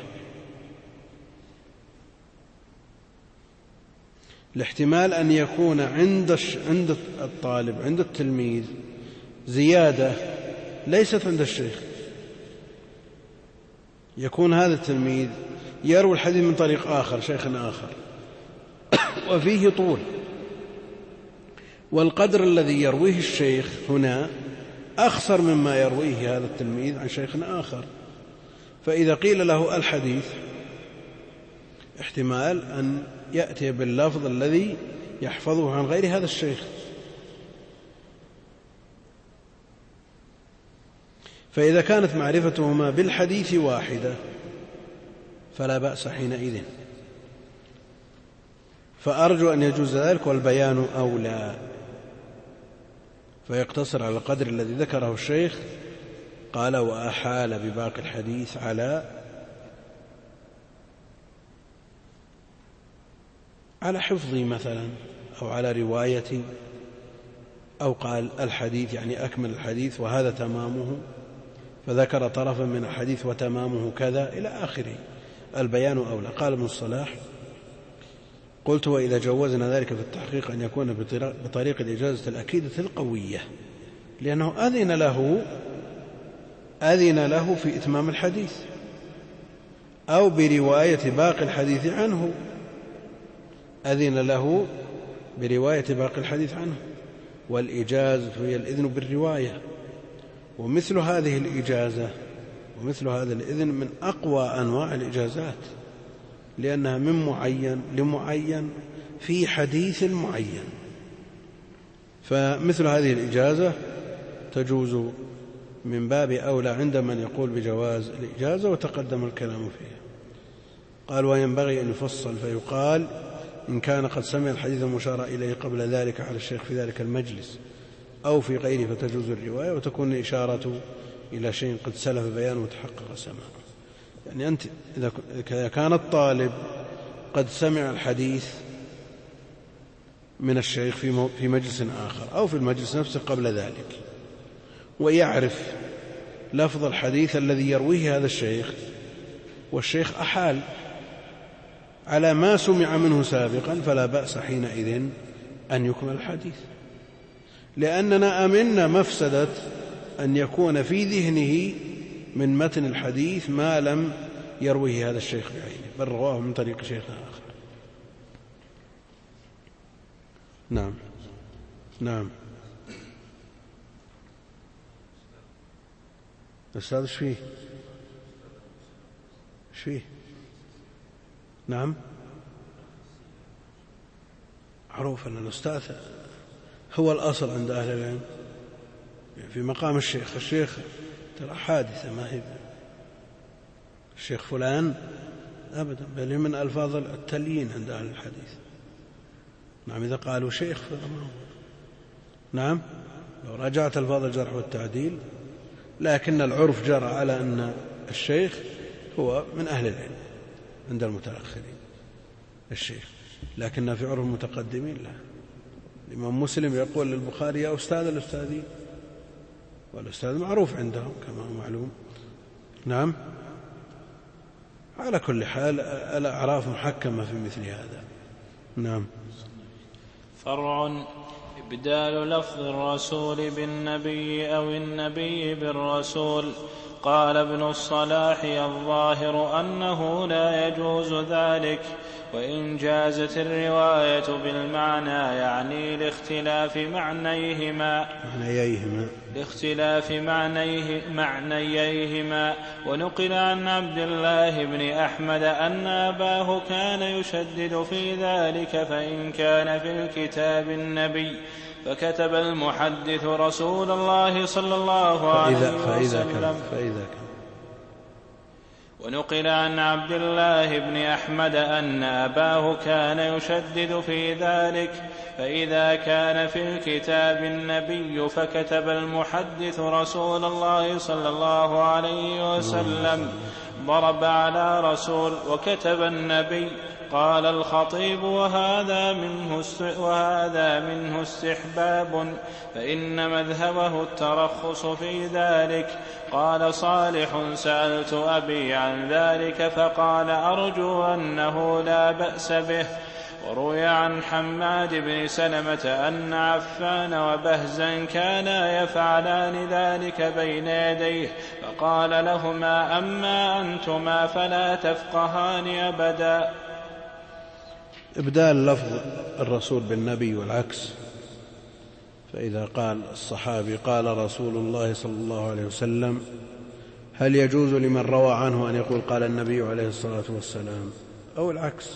S2: الاحتمال أن يكون عند الطالب عند التلميذ زيادة ليست عند الشيخ، يكون هذا التلميذ يروي الحديث من طريق آخر شيخ آخر وفيه طول، والقدر الذي يرويه الشيخ هنا أخسر مما يرويه هذا التلميذ عن شيخ آخر. فإذا قيل له الحديث احتمال أن يأتي باللفظ الذي يحفظه عن غير هذا الشيخ. فإذا كانت معرفتهما بالحديث واحدة فلا بأس حينئذ، فأرجو أن يجوز ذلك، والبيان أولى، فيقتصر على القدر الذي ذكره الشيخ. قال: وأحال بباقي الحديث على حفظي مثلا، أو على روايتي، أو قال الحديث يعني أكمل الحديث وهذا تمامه، فذكر طرفا من الحديث وتمامه كذا إلى آخره. البيان أولى. قال ابن الصلاح: قلت: وإذا جوزنا ذلك في التحقيق أن يكون بطريق الإجازة الأكيدة القوية، لأنه أذن له في إتمام الحديث، أو برواية باقي الحديث عنه، أذن له برواية باقي الحديث عنه، والإجازة هي الإذن بالرواية. ومثل هذه الإجازة ومثل هذا الإذن من أقوى أنواع الإجازات، لأنها من معين لمعين في حديث معين. فمثل هذه الإجازة تجوز من باب أولى عند من يقول بجواز الإجازة، وتقدم الكلام فيها. قال: وينبغي أن يفصل فيقال: إن كان قد سمع الحديث المشار إليه قبل ذلك على الشيخ في ذلك المجلس أو في غيره فتجوز الرواية، وتكون الإشارة إلى شيء قد سلف بيانه وتحقق سماعه. يعني أنت إذا كان الطالب قد سمع الحديث من الشيخ في مجلس آخر أو في المجلس نفسه قبل ذلك، ويعرف لفظ الحديث الذي يرويه هذا الشيخ، والشيخ أحال على ما سمع منه سابقا، فلا بأس حينئذ أن يكمل الحديث، لأننا أمنا مفسدة أن يكون في ذهنه من متن الحديث ما لم يرويه هذا الشيخ بعينه، بل رواه من طريق شيخ آخر. نعم. أستاذ ايش فيه؟ نعم، معروف أن الأستاذ هو الأصل عند أهل العلم في مقام الشيخ ترى حادثة، ما هي الشيخ فلان أبدا، بل من ألفاظ التليين عند أهل الحديث. نعم، إذا قالوا شيخ فما هو. نعم، لو راجعت ألفاظ الجرح والتعديل، لكن العرف جرى على أن الشيخ هو من أهل العلم عند المتأخرين الشيخ، لكن في عرف المتقدمين لا. الإمام مسلم يقول للبخاري: يا أستاذ الأستاذين، والأستاذ معروف عندهم كما هو معلوم. نعم، على كل حال الأعراف محكمة في مثل هذا. نعم.
S1: فرع: إبدال لفظ الرسول بالنبي أو النبي بالرسول. قال ابن الصلاح: الظاهر أنه لا يجوز ذلك، وإن جازت الرواية بالمعنى يعني لاختلاف معنييهما. ونقل عن عبد الله بن أحمد أن أباه كان يشدد في ذلك، فإن كان في الكتاب النبي فكتب المحدث رسول الله صلى الله عليه وسلم. ونقل عن عبد الله بن أحمد أن أباه كان يشدد في ذلك، فإذا كان في الكتاب النبي فكتب المحدث رسول الله صلى الله عليه وسلم ضرب على رسول، وكتب النبي. قال الخطيب: وهذا منه استحباب، فإن مذهبه الترخص في ذلك. قال صالح: سألت أبي عن ذلك فقال: أرجو أنه لا بأس به. وروي عن حماد بن سلمة أن عفان وبهزا كانا يفعلان ذلك بين يديه، فقال لهما: أما أنتما فلا تفقهان أبدا.
S2: إبدال لفظ الرسول بالنبي والعكس، فإذا قال الصحابي: قال رسول الله صلى الله عليه وسلم، هل يجوز لمن روى عنه أن يقول قال النبي عليه الصلاة والسلام، أو العكس؟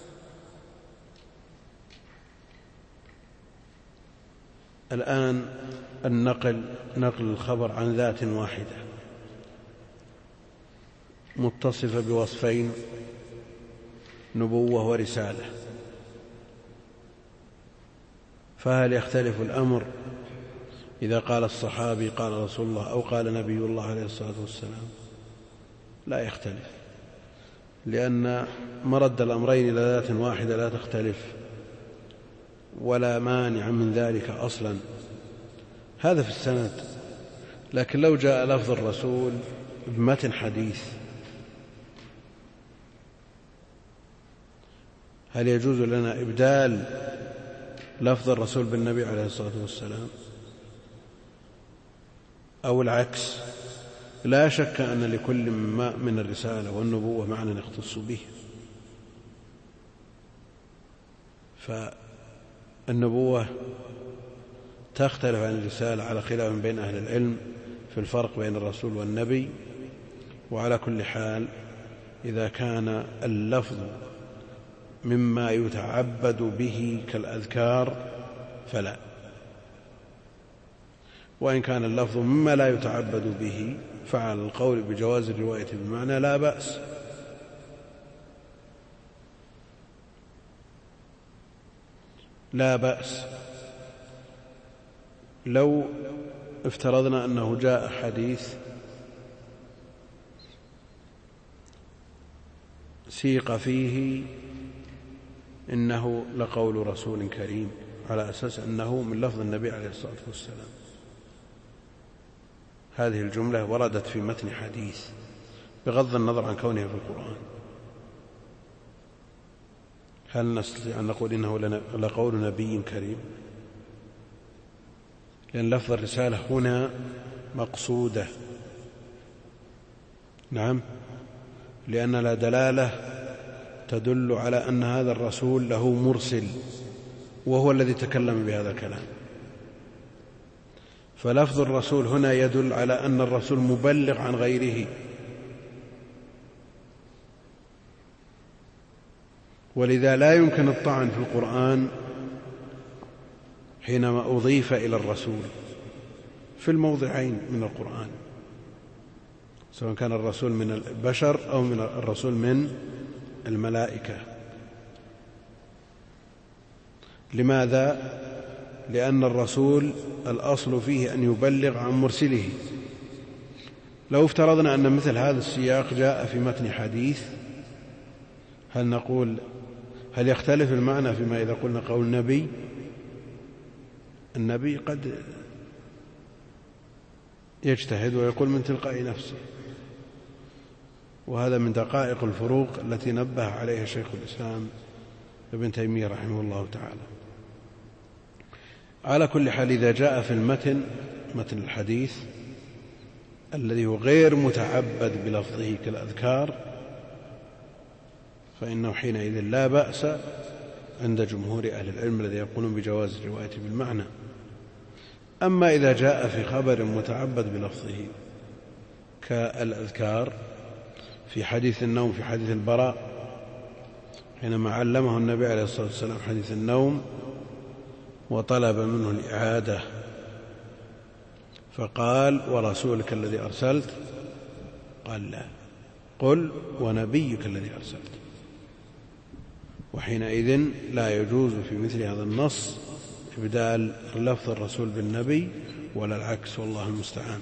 S2: الآن نقل الخبر عن ذات واحدة متصفة بوصفين: نبوة ورسالة، فهل يختلف الأمر إذا قال الصحابي قال رسول الله أو قال نبي الله عليه الصلاة والسلام؟ لا يختلف، لأن مرد الأمرين إلى ذات واحدة لا تختلف ولا مانع من ذلك أصلا. هذا في السند. لكن لو جاء لفظ الرسول بمتن حديث، هل يجوز لنا إبدال لفظ الرسول بالنبي عليه الصلاة والسلام أو العكس؟ لا شك أن لكل من الرسالة والنبوة معنى يختص به، فالنبوة تختلف عن الرسالة على خلاف بين أهل العلم في الفرق بين الرسول والنبي. وعلى كل حال إذا كان اللفظ مما يتعبد به كالأذكار فلا، وإن كان اللفظ مما لا يتعبد به فعلى القول بجواز الرواية بالمعنى لا بأس. لا بأس. لو افترضنا أنه جاء حديث سيق فيه إنه لقول رسول كريم، على أساس أنه من لفظ النبي عليه الصلاة والسلام، هذه الجملة وردت في متن حديث بغض النظر عن كونها في القرآن، هل نستطيع أن نقول إنه لقول نبي كريم؟ لأن لفظ الرسالة هنا مقصودة. نعم، لأن لا دلالة تدل على أن هذا الرسول له مرسل وهو الذي تكلم بهذا الكلام، فلفظ الرسول هنا يدل على أن الرسول مبلغ عن غيره، ولذا لا يمكن الطعن في القرآن حينما أضيف إلى الرسول في الموضعين من القرآن، سواء كان الرسول من البشر أو من الرسول من الملائكة. لماذا؟ لأن الرسول الأصل فيه أن يبلغ عن مرسله. لو افترضنا أن مثل هذا السياق جاء في متن حديث، هل نقول هل يختلف المعنى فيما إذا قلنا قول نبي؟ النبي قد يجتهد ويقول من تلقاء نفسه، وهذا من دقائق الفروق التي نبه عليها شيخ الإسلام ابن تيمية رحمه الله تعالى. على كل حال إذا جاء في المتن، متن الحديث الذي هو غير متعبد بلفظه كالأذكار، فإنه حينئذ لا بأس عند جمهور أهل العلم الذي يقولون بجواز الرواية بالمعنى. أما إذا جاء في خبر متعبد بلفظه كالأذكار في حديث النوم، في حديث البراء حينما علمه النبي عليه الصلاة والسلام حديث النوم وطلب منه الإعادة، فقال ورسولك الذي أرسلت؟ قال لا، قل ونبيك الذي أرسلت. وحينئذ لا يجوز في مثل هذا النص إبدال لفظ الرسول بالنبي ولا العكس، والله المستعان.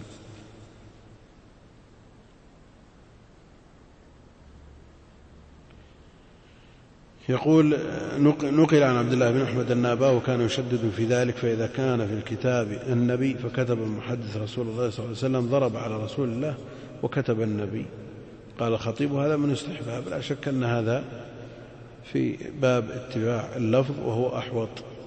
S2: يقول نقل عن عبد الله بن أحمد النابا وكان يشدد في ذلك، فإذا كان في الكتاب النبي فكتب المحدث رسول الله صلى الله عليه وسلم ضرب على رسول الله وكتب النبي. قال الخطيب هذا من استحباب، لا شك أن هذا في باب اتباع اللفظ وهو أحوط،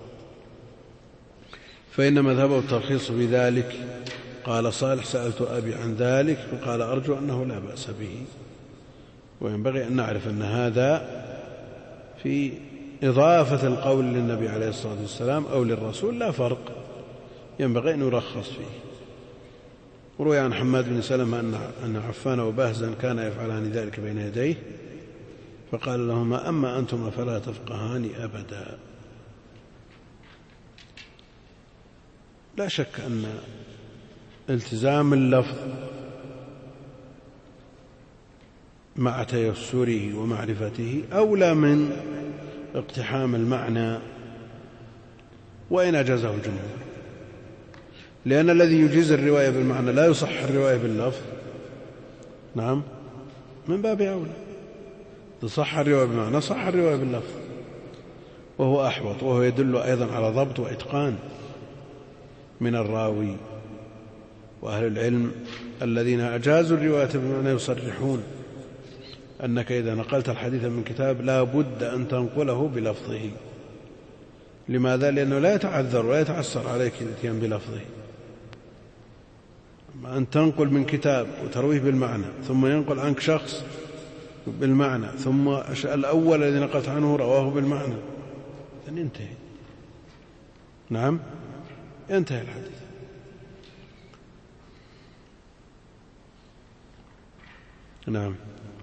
S2: فإن مذهبه الترخيص بذلك. قال صالح سألت أبي عن ذلك وقال أرجو أنه لا بأس به. وينبغي أن نعرف أن هذا في إضافة القول للنبي عليه الصلاة والسلام أو للرسول لا فرق، ينبغي أن يرخص فيه. وروي عن حماد بن سلمة أن عفان وبهزا كان يفعلان ذلك بين يديه، فقال لهما أما أنتم فلا تفقهان أبدا. لا شك أن التزام اللفظ مع تيسره ومعرفته أولى من اقتحام المعنى وإن أجازه الجمهور، لأن الذي يجيز الرواية بالمعنى لا يصح الرواية باللفظ. نعم، من باب أولى تصح الرواية بالمعنى صح الرواية باللفظ، وهو أحوط، وهو يدل أيضا على ضبط وإتقان من الراوي. وأهل العلم الذين أجازوا الرواية بالمعنى يصرحون أنك إذا نقلت الحديث من كتاب لا بد أن تنقله بلفظه. لماذا؟ لأنه لا يتعذر ولا يتعسر عليك الاتيان بلفظه. أما أن تنقل من كتاب وترويه بالمعنى ثم ينقل عنك شخص بالمعنى ثم الأول الذي نقلت عنه رواه بالمعنى، ينتهي. نعم، ينتهي الحديث. نعم.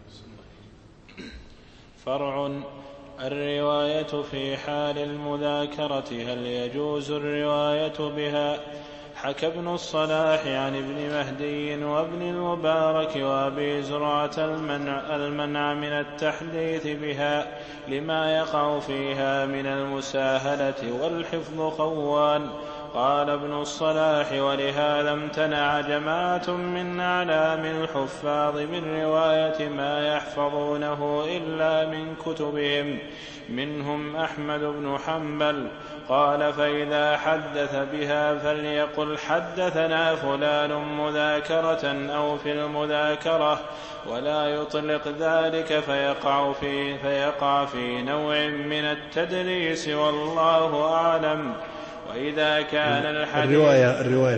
S1: فرع: الرواية في حال المذاكرة هل يجوز الرواية بها؟ حكى ابن الصلاح عن ابن مهدي وابن المبارك وابي زرعة المنع من التحديث بها لما يقع فيها من المساهلة والحفظ خوان. قال ابن الصلاح: ولهذا امتنع جماعة من أعلام الحفاظ من رواية ما يحفظونه إلا من كتبهم، منهم أحمد بن حنبل. قال: فإذا حدث بها فليقل حدثنا فلان مذاكرة أو في المذاكرة، ولا يطلق ذلك فيقع في نوع من التدليس، والله أعلم. وإذا كان الحديث
S2: الرواية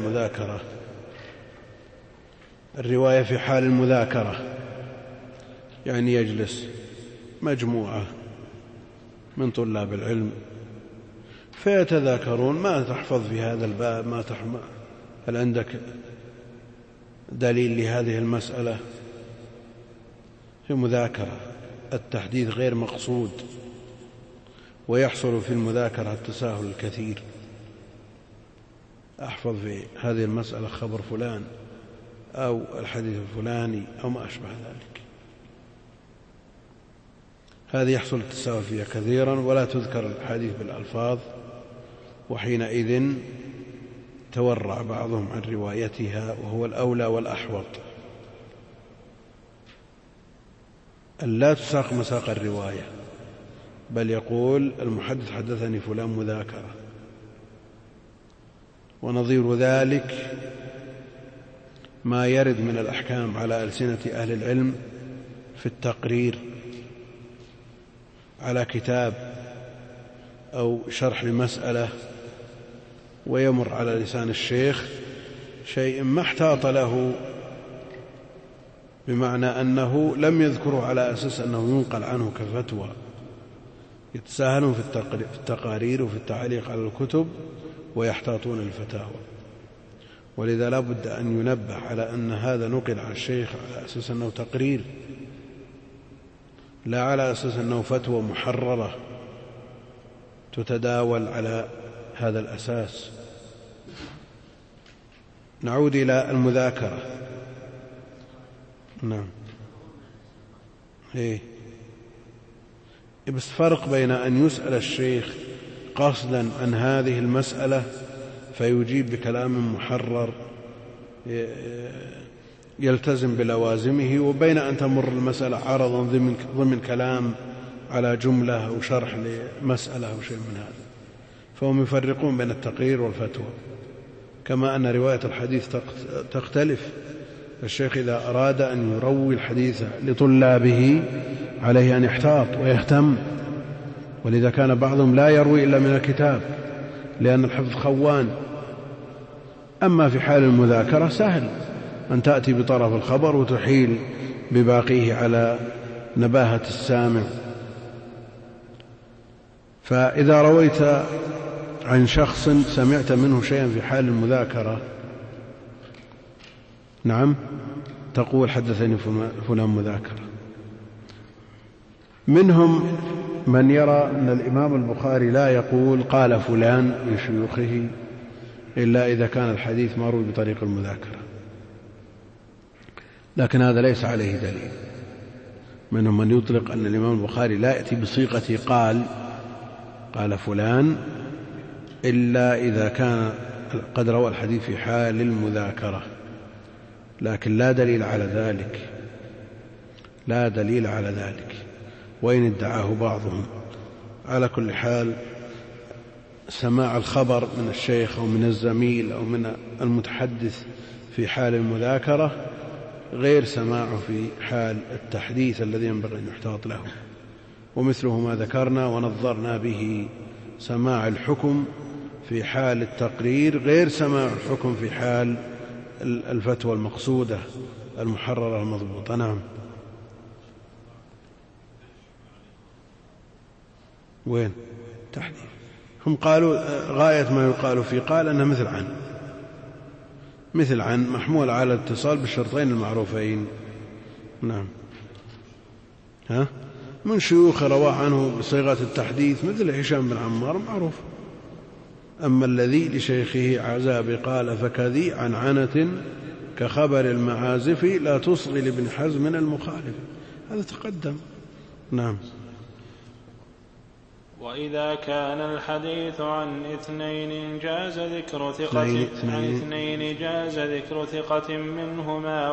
S2: في حال المذاكرة يعني يجلس مجموعة من طلاب العلم فيتذاكرون ما تحفظ في هذا الباب، هل عندك دليل لهذه المسألة؟ في مذاكرة التحديث غير مقصود، ويحصل في المذاكرة التساهل الكثير. أحفظ في هذه المسألة خبر فلان أو الحديث الفلاني أو ما أشبه ذلك، هذه يحصل التساهل فيها كثيرا ولا تذكر الحديث بالألفاظ، وحينئذ تورع بعضهم عن روايتها، وهو الأولى والأحوط أن لا تساق مساق الرواية، بل يقول المحدث حدثني فلان مذاكرة. ونظير ذلك ما يرد من الأحكام على ألسنة أهل العلم في التقرير على كتاب أو شرح لمسألة، ويمر على لسان الشيخ شيء ما احتاط له، بمعنى أنه لم يذكره على أساس أنه ينقل عنه كفتوى. يتساهلون في التقارير وفي التعليق على الكتب ويحتاطون الفتاوى، ولذا لا بد أن ينبه على أن هذا نقل عن الشيخ على أساس أنه تقرير، لا على أساس أنه فتوى محررة تتداول على هذا الأساس. نعود إلى المذاكرة. نعم. إيه؟ بس فرق بين أن يسأل الشيخ قصدا عن هذه المسألة فيجيب بكلام محرر يلتزم بلوازمه، وبين أن تمر المسألة عرضا ضمن كلام على جملة أو شرح لمسألة أو شيء من هذا. فهم يفرقون بين التقرير والفتوى، كما أن رواية الحديث تختلف. الشيخ إذا أراد أن يروي الحديث لطلابه عليه أن يحتاط ويهتم، ولذا كان بعضهم لا يروي إلا من الكتاب لأن الحفظ خوان. أما في حال المذاكرة سهل أن تأتي بطرف الخبر وتحيل بباقيه على نباهة السامع. فإذا رويت عن شخص سمعت منه شيئا في حال المذاكرة، نعم، تقول حدثني فلان مذاكرة. منهم من يرى أن الإمام البخاري لا يقول قال فلان من شيوخه إلا إذا كان الحديث مروي بطريق المذاكرة، لكن هذا ليس عليه دليل. منهم من يطلق أن الإمام البخاري لا يأتي بصيغة قال فلان إلا إذا كان قد روى الحديث في حال المذاكرة، لكن لا دليل على ذلك وإن ادعاه بعضهم. على كل حال سماع الخبر من الشيخ أو من الزميل أو من المتحدث في حال المذاكرة غير سماعه في حال التحديث الذي ينبغي أن يحتاط له، ومثله ما ذكرنا ونظرنا به. سماع الحكم في حال التقرير غير سماع الحكم في حال الفتوى المقصودة المحررة المضبوطة. نعم. وين تحديث؟ هم قالوا غاية ما يقال في قال أنها مثل عن محمول على الاتصال بالشرطين المعروفين. نعم. من شيوخ روى عنه بصيغة التحديث مثل هشام بن عمار معروف. أما الذي لشيخه عزا بقال فكذي عن عنة كخبر المعازف لا تصغي لابن حزم المخالف، هذا تقدم. نعم.
S1: وإذا كان الحديث عن اثنين جاز ذكر ثقة منهما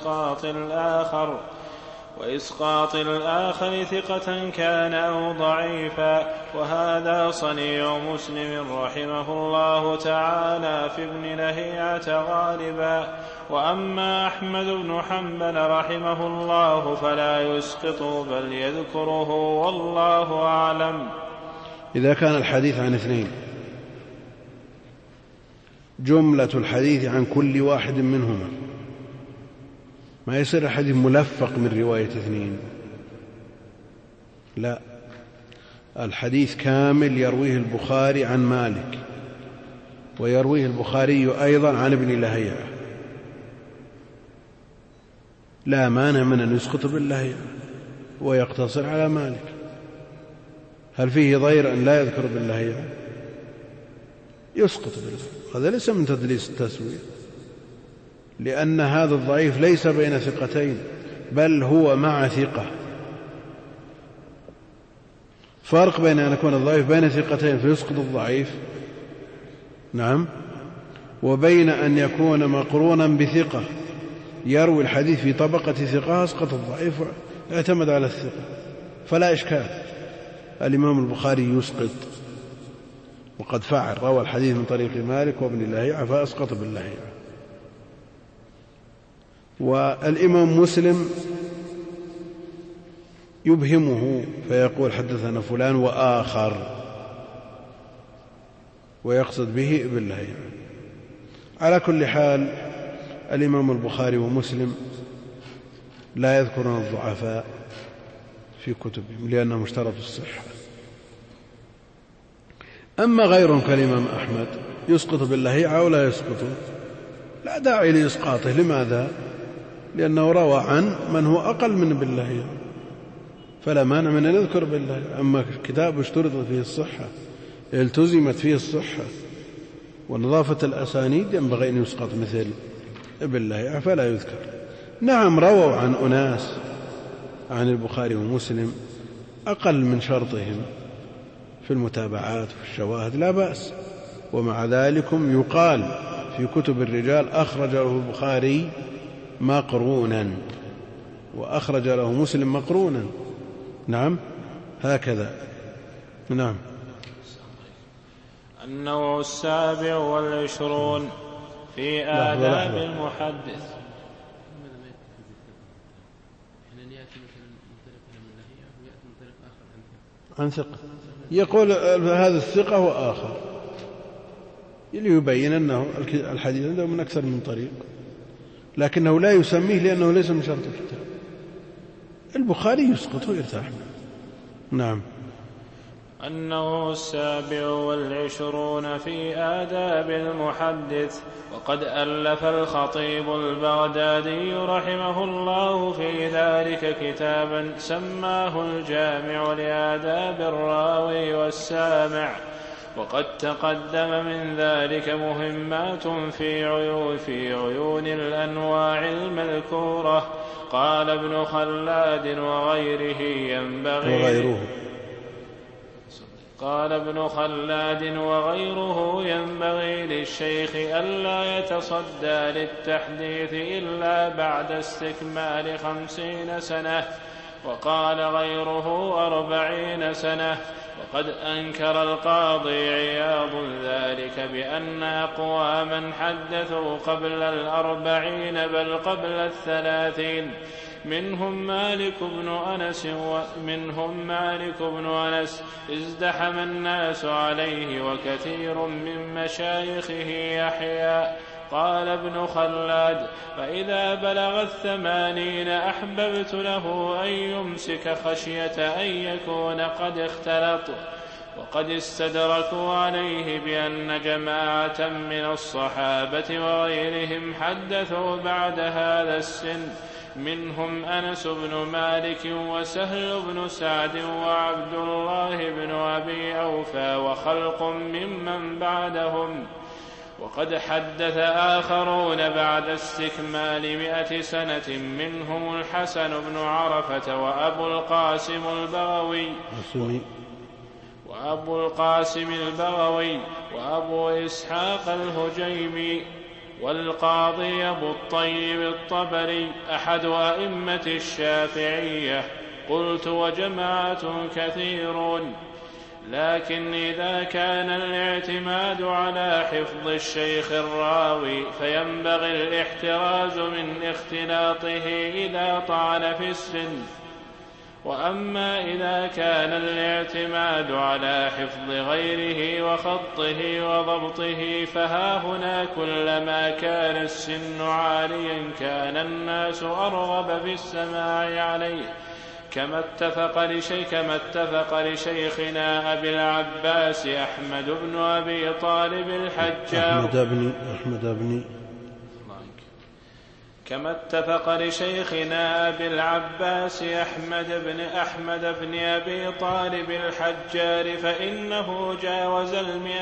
S1: وإسقاط الآخر ثقة كان أو ضعيفا، وهذا صنيع مسلم رحمه الله تعالى في ابن لهيعة غالبا. وأما أحمد بن حنبل رحمه الله فلا يسقط بل يذكره والله أعلم.
S2: إذا كان الحديث عن اثنين جملة الحديث عن كل واحد منهما، ما يصير الحديث ملفق من رواية اثنين، لا، الحديث كامل يرويه البخاري عن مالك ويرويه البخاري أيضا عن ابن لهيعة، لا مانع من أن يسقط باللهيعة ويقتصر على مالك. هل فيه ضير أن لا يذكر باللهيعة؟ يسقط باللهيعة، هذا ليس من تدليس التسوية، لأن هذا الضعيف ليس بين ثقتين بل هو مع ثقة. فرق بين أن يكون الضعيف بين ثقتين فيسقط الضعيف، نعم، وبين أن يكون مقرونا بثقة يروي الحديث في طبقة ثقة أسقط الضعيف اعتمد على الثقة، فلا إشكال. الإمام البخاري يسقط، وقد فعل، روى الحديث من طريق مالك وابن لهيعة فأسقط باللهيعة. والإمام مسلم يبهمه فيقول حدثنا فلان وآخر، ويقصد به ابن لهيعة. على كل حال الإمام البخاري ومسلم لا يذكرون الضعفاء في كتبهم لأنهم اشترطوا الصحة. أما غيرهم كالإمام أحمد يسقط باللهيعة ولا يسقط، لا داعي لإسقاطه. لماذا؟ لأنه روى عن من هو أقل من باللهيعة، فلا مانع من أن يذكر باللهيعة. أما كتاب اشترطت فيه الصحة، التزمت فيه الصحة ونظافة الأسانيد، ينبغي أن يسقط مثل باللهيعة فلا يذكر. نعم، رووا عن أناس عن البخاري ومسلم أقل من شرطهم في المتابعات وفي الشواهد لا بأس، ومع ذلك يقال في كتب الرجال أخرج له البخاري مقرونا وأخرج له مسلم مقرونا. نعم هكذا. نعم.
S1: النوع 27 في آداب المحدث.
S2: عن ثقة يقول هذا الثقة وآخر ليبين أنه الحديث عنده من أكثر من طريق، لكنه لا يسميه لأنه ليس من شرط الكتاب. البخاري يسقط ويرتاح. نعم.
S1: النوع 27 في آداب المحدث. وقد ألف الخطيب البغدادي رحمه الله في ذلك كتابا سماه الجامع لآداب الراوي والسامع، وقد تقدم من ذلك مهمات في عيون الأنواع المذكورة. قال ابن خلاد وغيره ينبغي للشيخ ألا يتصدى للتحديث إلا بعد استكمال 50 سنة، وقال غيره 40 سنة. وقد أنكر القاضي عياض ذلك بأن أقواما حدثوا قبل 40 بل قبل 30، منهم مالك بن أنس ازدحم الناس عليه وكثير من مشايخه يحيى. قال ابن خلاد: فإذا بلغ 80 أحببت له أن يمسك خشية أن يكون قد اختلط. وقد استدركوا عليه بأن جماعة من الصحابة وغيرهم حدثوا بعد هذا السن، منهم أنس بن مالك وسهل بن سعد وعبد الله بن أبي أوفى وخلق ممن بعدهم. وقد حدث آخرون بعد استكمال 100 سنة، منهم الحسن بن عرفة وأبو القاسم البغوي وأبو إسحاق الهجيمي والقاضي أبو الطيب الطبري أحد أئمة الشافعية. قلت: وجماعة كثيرون. لكن إذا كان الاعتماد على حفظ الشيخ الراوي فينبغي الاحتراز من اختلاطه إذا طعن في السن. وأما إذا كان الاعتماد على حفظ غيره وخطه وضبطه فها هنا كلما كان السن عاليا كان الناس أرغب في السماع عليه، كما اتفق لشيخنا أبي العباس أحمد بن أبي طالب الحجار كما اتفق لشيخنا أبي العباس أحمد بن أبي طالب الحجار، فإنه جاوز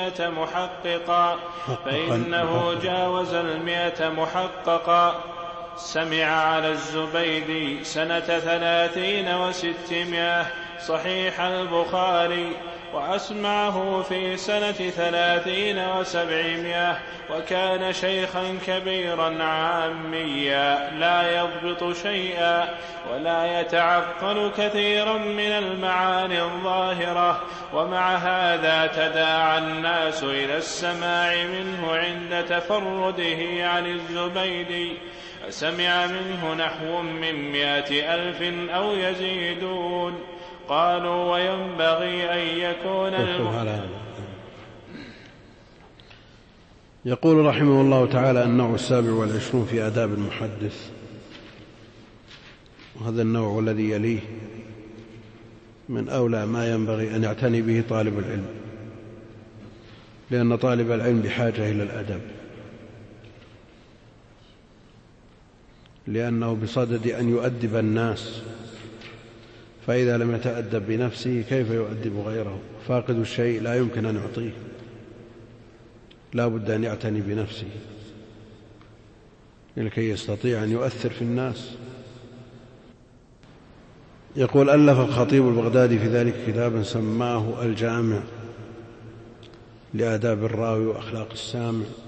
S1: 100 محققا. سمع على الزبيدي سنة 30 و600 صحيح البخاري، وأسمعه في سنة 30 و700، وكان شيخا كبيرا عاميا لا يضبط شيئا ولا يتعقل كثيرا من المعاني الظاهرة. ومع هذا تداعى الناس إلى السماع منه عند تفرده عن الزبيدي، فسمع منه نحو من 100,000 أو يزيدون. قالوا: وينبغي أن يكون
S2: يقول رحمه الله تعالى: النوع 27 في آداب المحدث. وهذا النوع الذي يليه من أولى ما ينبغي أن يعتني به طالب العلم، لأن طالب العلم بحاجة إلى الأدب، لأنه بصدد أن يؤدب الناس، فإذا لم يتأدب بنفسه كيف يؤدب غيره؟ فاقد الشيء لا يمكن أن يعطيه، لا بد أن يعتني بنفسه لكي يستطيع أن يؤثر في الناس. يقول: ألف الخطيب البغدادي في ذلك كتابا سماه الجامع لآداب الراوي وأخلاق السامع.